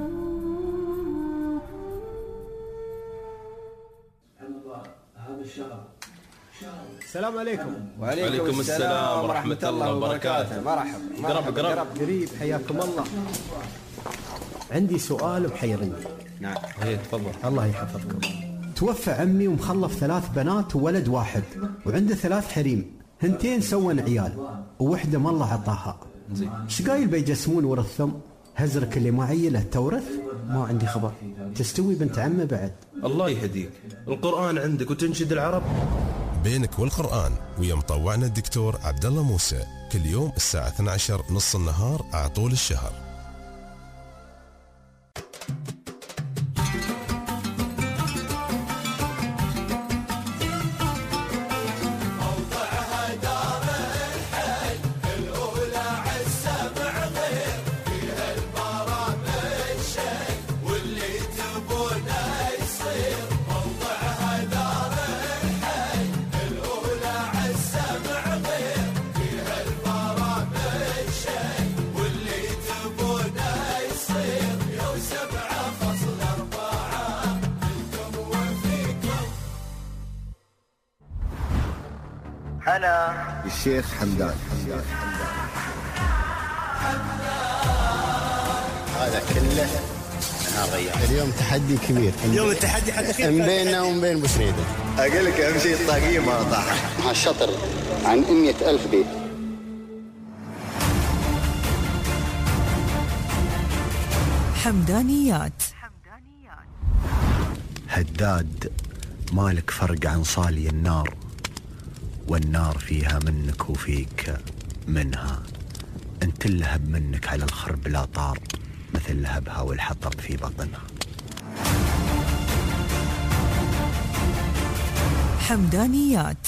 السلام عليكم. وعليكم السلام ورحمة الله وبركاته. مرحبا. قرب قرب قريب، حياكم الله. عندي سؤال محيرني. نعم. ايه تفضل. الله يحفظكم. توفى عمي ومخلف ثلاث بنات وولد واحد، وعنده ثلاث حريم، هنتين سوون عيال ووحدة ما الله عطاها. زين. ايش قايل بيجسمون ورثهم؟ هزرك اللي ما عيله تورث؟ ما عندي خبر. تستوي بنت عمه بعد. الله يهديك، القرآن عندك وتنشد العرب. بينك والقرآن ويا مطوعنا الدكتور عبد الله موسى كل يوم الساعة اثنتي عشرة نص النهار عطول الشهر. أنا الشيخ حمدان. هذا كله اليوم تحدي كبير. اليوم التحدي حد من بيننا ومن بين بوسريدة. أقول لك أهم شيء الطاقية ما طاح. هالشطر عن مئة ألف بيت. حمدانيات. هداد مالك فرق عن صالي النار، والنار فيها منك وفيك منها، انت اللهب منك على الخرب لا طار، مثل لهبها والحطب في بطنها. حمدانيات.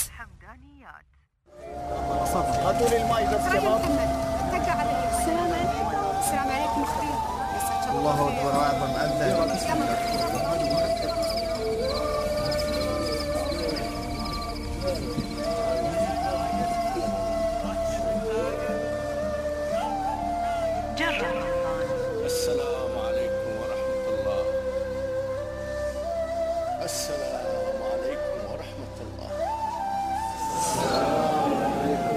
هاتوا لي الماي بس شباب. السلام عليكم. السلام عليكم اختي. الله اكبر واعظم اذن. السلام عليكم ورحمة الله. السلام عليكم ورحمة الله. السلام عليكم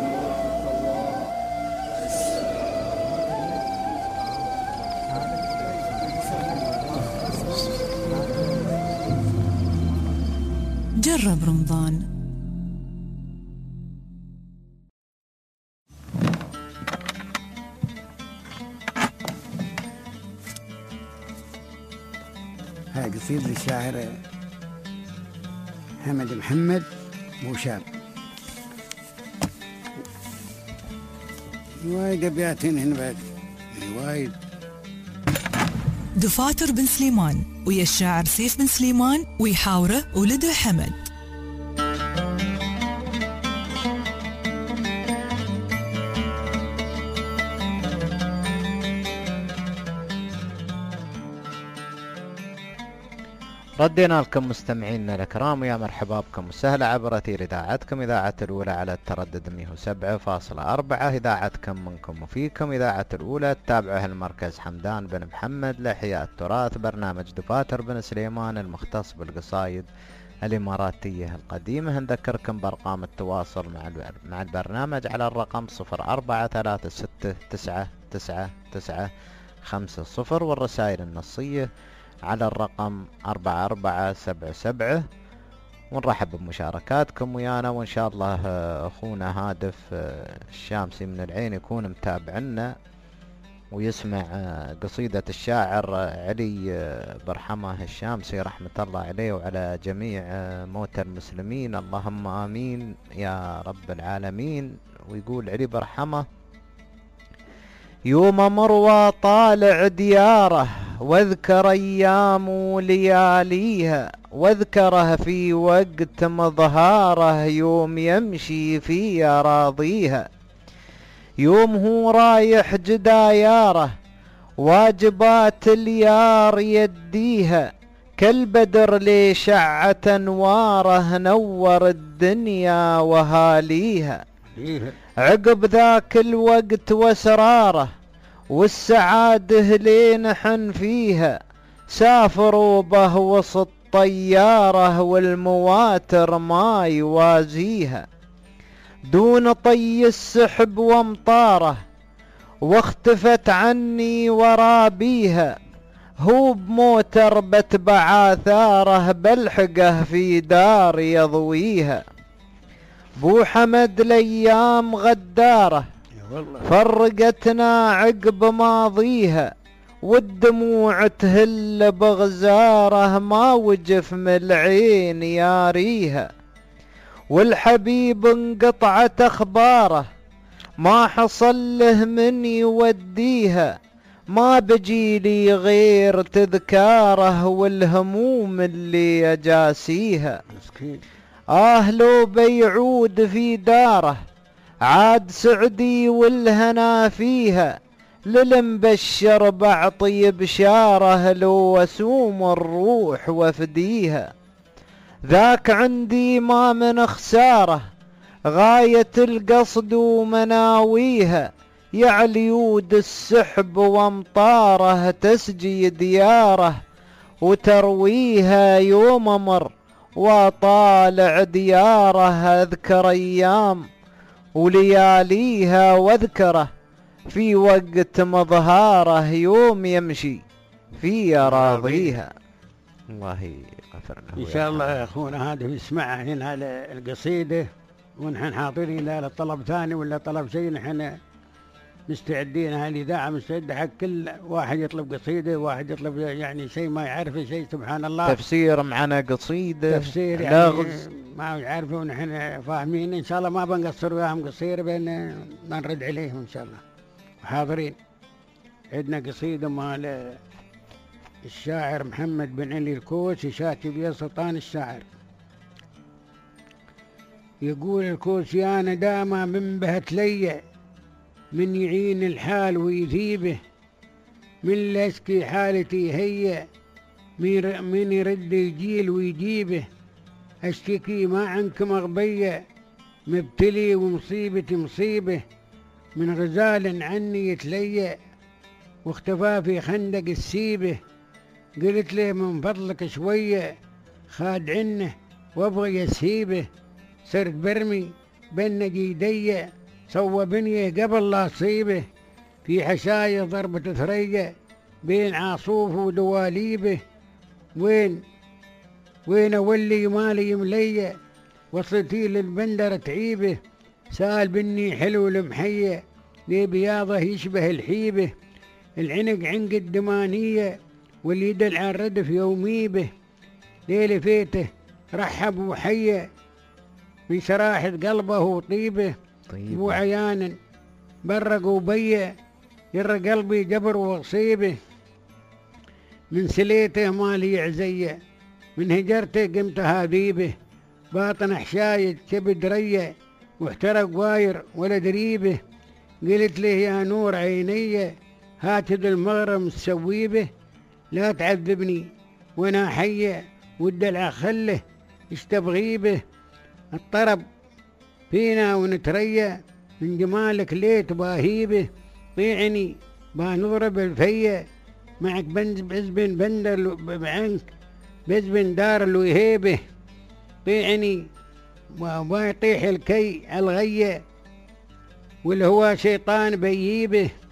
ورحمة الله. جرب رمضان. هاي قصيدة للشاعر حمد محمد بوشاب. وايد أبيات هنا بعد وايد. دفاتر بن سليمان ويا الشاعر سيف بن سليمان ويحاوره ولده حمد. ردينا لكم مستمعينا الكرام ويا مرحبا بكم وسهلا عبر أثير إذاعتكم إذاعة الأولى على التردد مئة وسبعة فاصلة أربعة. إذاعتكم منكم وفيكم إذاعة الأولى تتابعها المركز حمدان بن محمد لإحياء التراث، برنامج دفاتر بن سليمان المختص بالقصايد الإماراتية القديمة. نذكركم بأرقام التواصل مع مع البرنامج على الرقم صفر أربعة ثلاثة ستة تسعة تسعة تسعة خمسة صفر، والرسائل النصية على الرقم أربعة أربعة سبعة سبعة. ونرحب بمشاركاتكم ويانا، وإن شاء الله أخونا هادف الشامسي من العين يكون متابعنا ويسمع قصيدة الشاعر علي برحمة الشامسي رحمة الله عليه وعلى جميع موتى المسلمين، اللهم آمين يا رب العالمين. ويقول علي برحمة: يوم مروى طالع دياره واذكر أيام لياليها، واذكره في وقت مظهاره يوم يمشي في أراضيها، يوم هو رايح جداياره واجبات اليار يديها، كالبدر لي شعة انواره نور الدنيا وهاليها، عقب ذاك الوقت واسراره والسعاده لين حن فيها، سافروا به وسط طياره والمواتر ما يوازيها، دون طي السحب وامطاره واختفت عني ورابيها، هو بموتر بتبع آثاره بلحقه في دار يضويها، بو حمد الايام غداره فرقتنا عقب ماضيها، والدموع تهل بغزاره ما وجف من العين ياريها، والحبيب انقطعت اخباره ما حصل له من يوديها، ما بجيلي غير تذكاره والهموم اللي اجاسيها، آه لو بيعود في داره عاد سعدي والهنا فيها، للمبشر بعطي بشاره لو اسوم الروح وافديها، ذاك عندي ما من خساره غاية القصد ومناويها، يعلي يود السحب وامطاره تسجي دياره وترويها، يوم مر وطالع دياره اذكر ايام ولياليها، واذكره في وقت مظهاره يوم يمشي في اراضيها. الله يغفر له ان شاء الله يا اخونا هذا يسمعها هنا القصيده، ونحن حاضرين لا طلب ثاني ولا طلب شيء، نحن مستعدين، هالاذاعه مستعده حق كل واحد يطلب قصيده، واحد يطلب يعني شيء ما يعرفه شيء، سبحان الله تفسير معنا قصيده تفسير يعني ما يعرفه ونحن فاهمين، ان شاء الله ما بنقصر وياهم قصير بين ما نرد عليهم ان شاء الله. حاضرين عندنا قصيده مال الشاعر محمد بن علي الكوسي شاتي بيا سلطان الشاعر، يقول الكوسي: يا ندامة من بهت لي من يعين الحال ويذيبه، من لاسكي حالتي هي من يرد يجيل ويجيبه، اشتكي ما عنك مغبية مبتلي ومصيبتي مصيبه، من غزال عني يتلي واختفى في خندق السيبه، قلت له من فضلك شوية خاد عنه وابغى يسيبه، صرت برمي بين جيدي سوى بنيه قبل لا صيبه، في حشاية ضربة ثريا بين عاصوف ودواليبه، وين وين اولي مالي يملي وصلتي للبندر تعيبه، سال بني حلو المحية لي بياضه يشبه الحيبه، العنق عنق الدمانية واليد العردف يوميبه، ليلة فيته رحب وحية في سراحة قلبه وطيبه، طيب وعيانا برق وبيه ير قلبي جبر وصيبه، من سليته مالي عزيه من هجرته قمت هذيبه، باطن حشايد كبد ريه واحترق واير ولا دريبه، قلت له يا نور عيني هاتد المغرم تسويبه، لا تعذبني وانا حيه والدلع خله اشتبغيبه، الطرب فينا ونتريا من جمالك ليت باهيبه، طيعني بنضرب الفيه معك بنز بزبن بندر بعنك بزبن دار الوهيبه، طيعني وما يطيح الكي الغيه والهوى شيطان بييبه،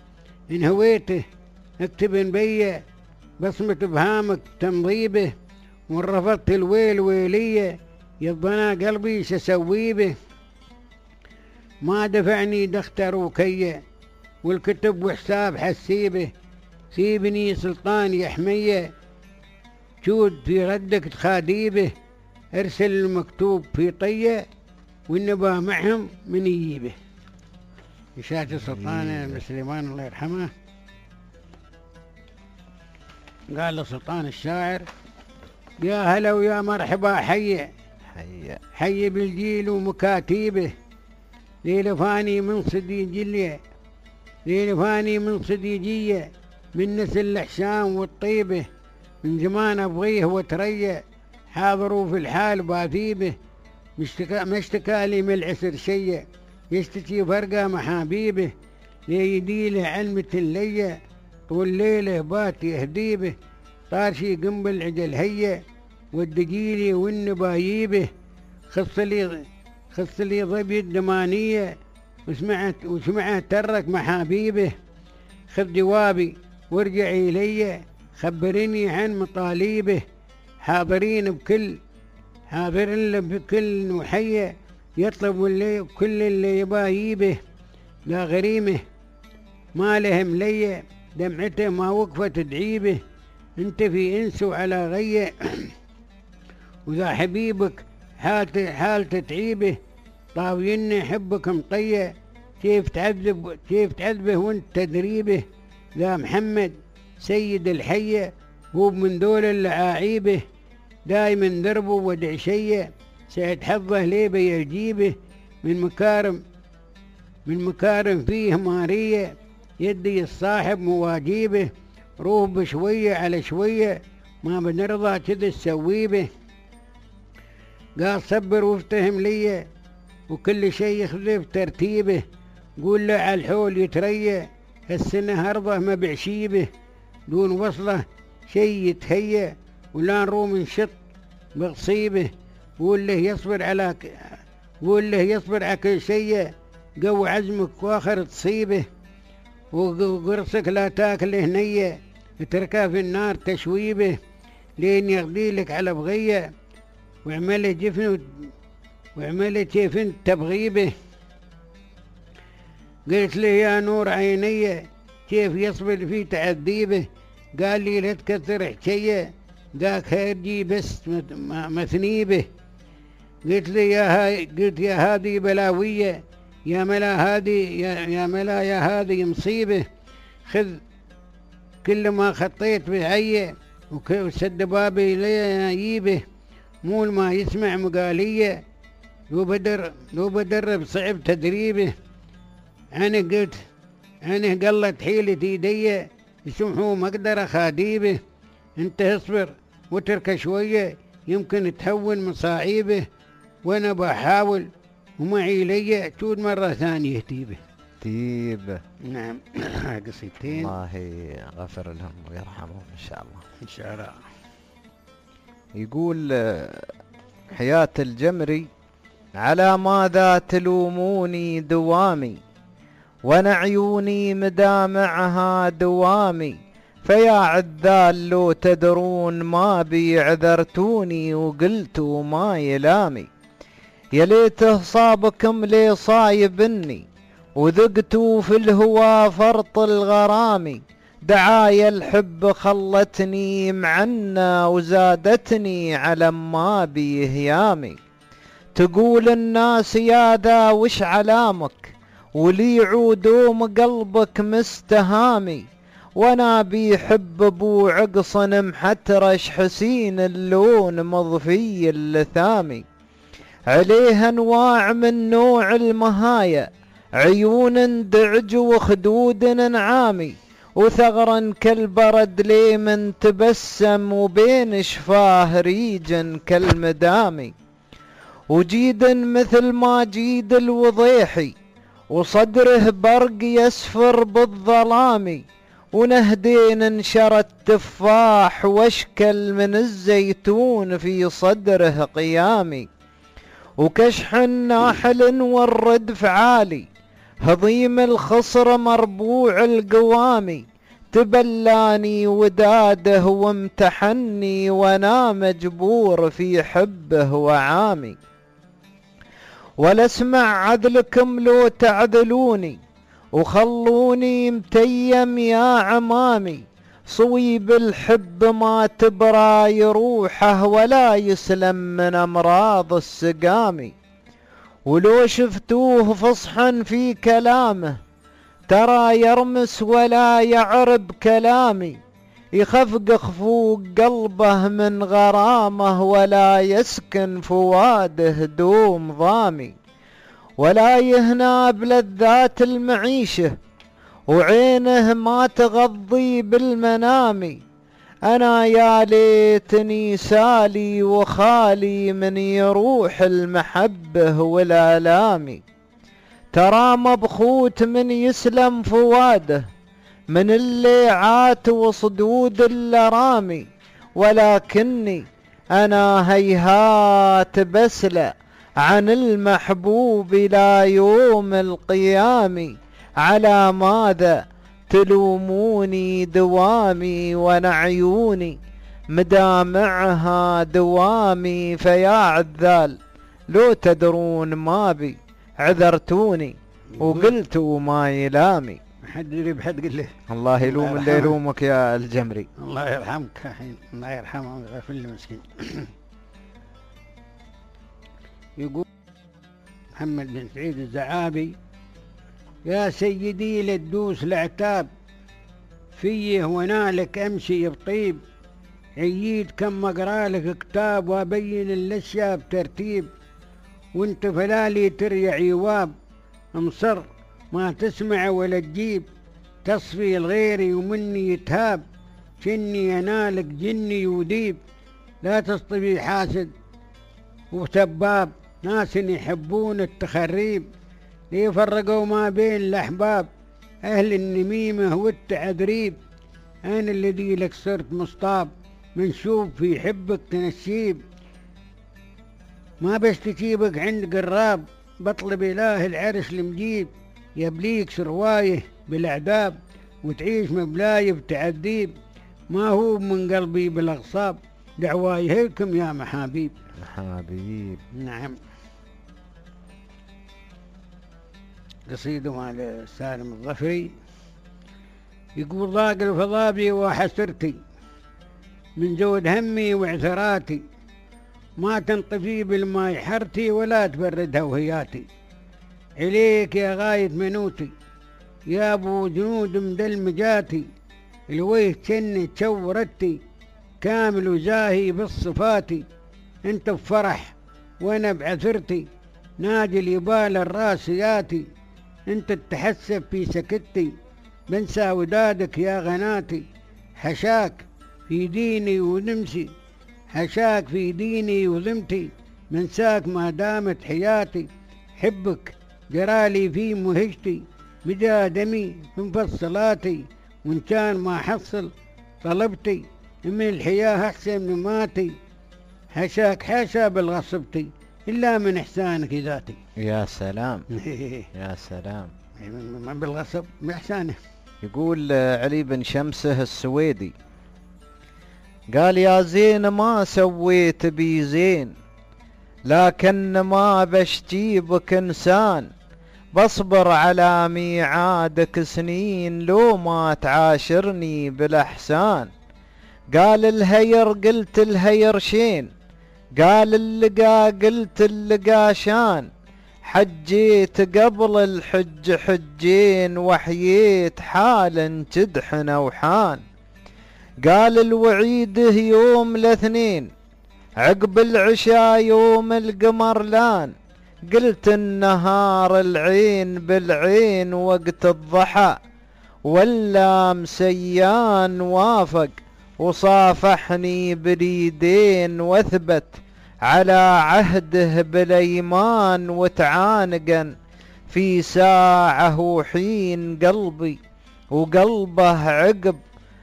إن هويته اكتب بيه بصمة بهامك تمضيبه، وإن رفضت الويل ويلية يضنا قلبي سسوي به. ما دفعني دختر وكية والكتب وحساب حسيبه، سيبني سلطان يحميه جود في ردك تخاديبه، ارسل المكتوب في طيه والنبا معهم من يجيبه. إشاعة السلطان سليمان الله يرحمه قال لسلطان الشاعر: يا هلا ويا مرحبا حي حي حي بالجيل ومكاتيبه، ليلفاني من صدي جلية ليلفاني من صدي جية، من نسل الحشام والطيبة، من زمان أبغيه وتريا، حاضروا في الحال باثيبه، مشتكى مشتكى لي من العسر شيء، يشتكي فرقة محابيبه، ليديله علمة اللية، طول ليله بات يهديبه، طارشي قنبل عجل هيا والدجيلي والنبايبه، خص لي خص لي ضبي الدمانية وسمعت وسمعت ترك محابيبه، خذ جوابي وارجعي إلي، خبريني عن مطالبه، حاضرين بكل حاضرين بكل نوحية، يطلب اللي كل اللي يبايبه، لا غريمه ما لهم لي، دمعته ما وقفت تدعيبه، انت في انس وعلى غيه وذا حبيبك حالته حالته تعيبه، طاويني حبك مطيه، كيف تعذب كيف تعذبه وانت تدريبه، ذا محمد سيد الحيه هو من دول اللعاعيبه، دايما دربه ودعشيه، سعد حظه ليه بيجيبه، من مكارم من مكارم فيه ماريه، يدي الصاحب مواجيبه، روح بشويه على شويه ما بنرضى كذا تسويبه، قال صبر وافتهم لي وكل شيء يخذ ترتيبه، قول له على الحول يتريا السنة هرضه ما بعشيبه، دون وصله شيء يتهيا ولا نروم نشط بغصيبه، قول له يصبر على قول له يصبر على كل شيء، قو عزمك واخر تصيبه، وقرصك لا تاكل هنية اتركها في النار تشويبه، لين يغدي لك على بغية وعمل جفن وعمل جفن تبغيبه، قلت له يا نور عيني كيف يصبر في تعذيبه، قال لي لا تكثر حكاية ذاك هرجي بس مثنيبه، قلت له يا هاي قلت يا هذه بلاوية، يا ملا هذه يا, يا ملا يا هذه مصيبة، خذ كل ما خطيت بعيه وسد بابي ليجيبه، مول ما يسمع مقالية لو بدر لو بدرب صعب تدريبه، أنا قلت أنا قلت حيلة يدي يسمحوا ما أقدر أخاديبه، أنت اصبر وترك شوية يمكن تهون مصاعيبه، وأنا بحاول ومعي لي تود مرة ثانية تيبه تيب. نعم قصيدتين الله يغفر لهم ويرحمهم إن شاء الله. إن شاء الله. يقول حياة الجمري: على ماذا تلوموني دوامي وانا عيوني مدامعها دوامي، فيا عذال لو تدرون ما بي عذرتوني وقلتوا ما يلامي، يا ليته صابكم لي صايبني وذقتوا في الهوى فرط الغرامي، دعايا الحب خلتني معنا وزادتني على ما بي هيامي، تقول الناس يا ذا وش علامك ولي عودوم قلبك مستهامي، وانا بيحب ابو عقصن محترش حسين اللون مضفي اللثامي، عليه انواع من نوع المهايا عيون دعج وخدود نعامي، وثغرا كالبرد لي من تبسم وبين شفاه ريج كالمدامي، وجيد مثل ما جيد الوضيحي وصدره برق يسفر بالظلام، ونهدين انشر التفاح واشكل من الزيتون في صدره قيامي، وكشح ناحل والردف عالي هضيم الخصر مربوع القوامي، تبلاني وداده وامتحني وانا مجبور في حبه وعامي. ولا اسمع عدلكم لو تعدلوني وخلوني متيم يا عمامي، صويب الحب ما تبرى يروحه ولا يسلم من امراض السقامي. ولو شفتوه فصحا في كلامه ترى يرمس ولا يعرب كلامي، يخفق فوق قلبه من غرامه ولا يسكن فواده دوم ضامي. ولا يهنى بلذات المعيشة وعينه ما تغضي بالمنام. أنا يا ليتني سالي وخالي من يروح المحبة والآلام. ترى مبخوت من يسلم فواده من الليعات وصدود اللرامي، ولكني أنا هيهات بسلع عن المحبوب إلى يوم القيام. على ماذا تلوموني دوامي ونعيوني مدامعها دوامي؟ فيا عذال لو تدرون ما بي عذرتوني وقلتوا ما يلامي. حد يدري بحد قل له الله يلوم اللي يلومك يا الجمري. الله يرحمك الحين، الله يرحمه ويغفر له مسكين. يقول محمد بن سعيد الزعابي: يا سيدي لا تدوس العتاب فيه ونالك امشي بطيب، عييد كم اقرا لك كتاب وابين الاشياء بترتيب، وانت فلالي تريع يواب مصر ما تسمع ولا تجيب، تصفي الغيري ومني يتهاب، شني انالك جني وديب، لا تصطفي حاسد وسباب، ناس يحبون التخريب، ليفرقوا ما بين الأحباب، أهل النميمة والتعذريب، أنا الذي لك صرت مصطاب، منشوف في حبك تنشيب، ما بس تجيبك عند قراب، بطلب إله العرش المجيب، يبليك شروايه بالأعداب، وتعيش مبلاي بتعذيب، ما هو من قلبي بالأغصاب، دعواي هيكم يا محابيب. محابيب. نعم. قصيدة مع سالم الظفري يقول: ضاق الفضا بي وحسرتي من زود همي وعثراتي، ما تنطفي بالماي حرتي ولا تبرد هوهياتي، إليك يا غاية منوتي يا أبو جنود مدل مجاتي، الويه تشني تشورتي كامل وزاهي بالصفاتي، انت بفرح وانا بعثرتي ناجي اليبال الراسياتي، انت تتحسب في سكتي بنسى ودادك يا غناتي، حشاك في ديني ونمسي، حشاك في ديني وذمتي، منساك ما دامت حياتي، حبك جرالي في مهجتي، مدى دمي في مفصلاتي، وان كان ما حصل طلبتي من الحياة أحسن من ماتي، حشاك حاشا بالغصبتي إلا من إحسانك ذاتي. يا سلام. يا سلام. ما بالغصب بإحسانه. يقول علي بن شمسه السويدي قال: يا زين ما سويت بي زين، لكن ما بشجيبك إنسان، بصبر على ميعادك سنين لو ما تعاشرني بالإحسان. قال الهير قلت الهير شين، قال اللقى قلت اللقى شان، حجيت قبل الحج حجين وحييت حالا جدحن وحان. قال الوعيده يوم الاثنين عقب العشاء يوم القمر لان، قلت النهار العين بالعين وقت الضحى، ولا مسيان وافق وصافحني باليدين، واثبت على عهده بالايمان، وتعانقا في ساعه وحين قلبي وقلبه عقب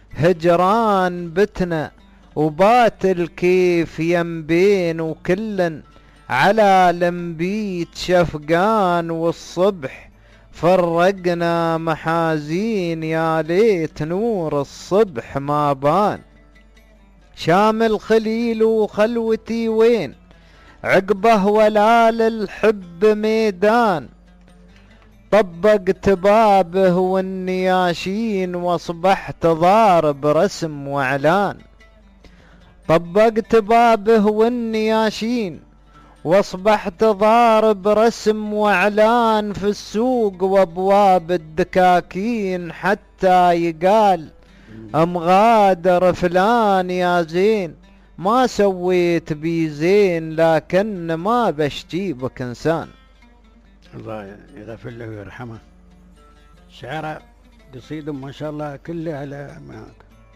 هجران بتنا، وبات الكيف ينبين وكلا على لمبيت شفقان، والصبح فرقنا محازين يا ليت نور الصبح ما بان. شامل خليل وخلوتي وين عقبه ولا للحب ميدان. طبقت بابه والنياشين واصبحت ضارب رسم واعلان. طبقت بابه والنياشين واصبحت ضارب رسم واعلان في السوق وابواب الدكاكين، حتى يقال ام غادر فلان يا زين ما سويت بي زين لكن ما بشجيبك انسان. الله يغفر له ويرحمه. شعره قصيدة ما شاء الله كلها على معك.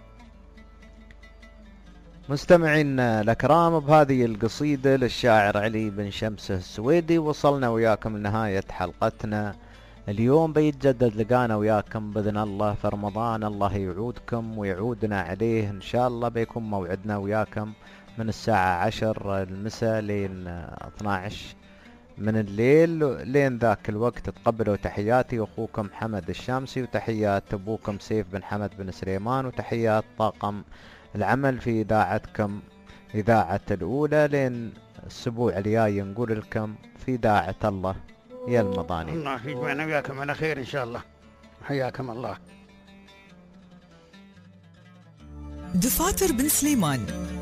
مستمعينا الأكرام، بهذه القصيدة للشاعر علي بن شمسه السويدي وصلنا وياكم لنهاية حلقتنا اليوم. بيتجدد لقانا وياكم بإذن الله في رمضان. الله يعودكم ويعودنا عليه إن شاء الله. بيكون موعدنا وياكم من الساعة عشر المساء لين اثنا عشر من الليل. لين ذاك الوقت تقبلوا تحياتي أخوكم حمد الشامسي، وتحيات أبوكم سيف بن حمد بن سليمان، وتحيات طاقم العمل في إذاعتكم إذاعة الأولى. لين الأسبوع الجاي نقول لكم في إذاعة الله يا المضاني. الله يجمعنا وياكم على خير إن شاء الله. حياكم الله. دفاتر بن سليمان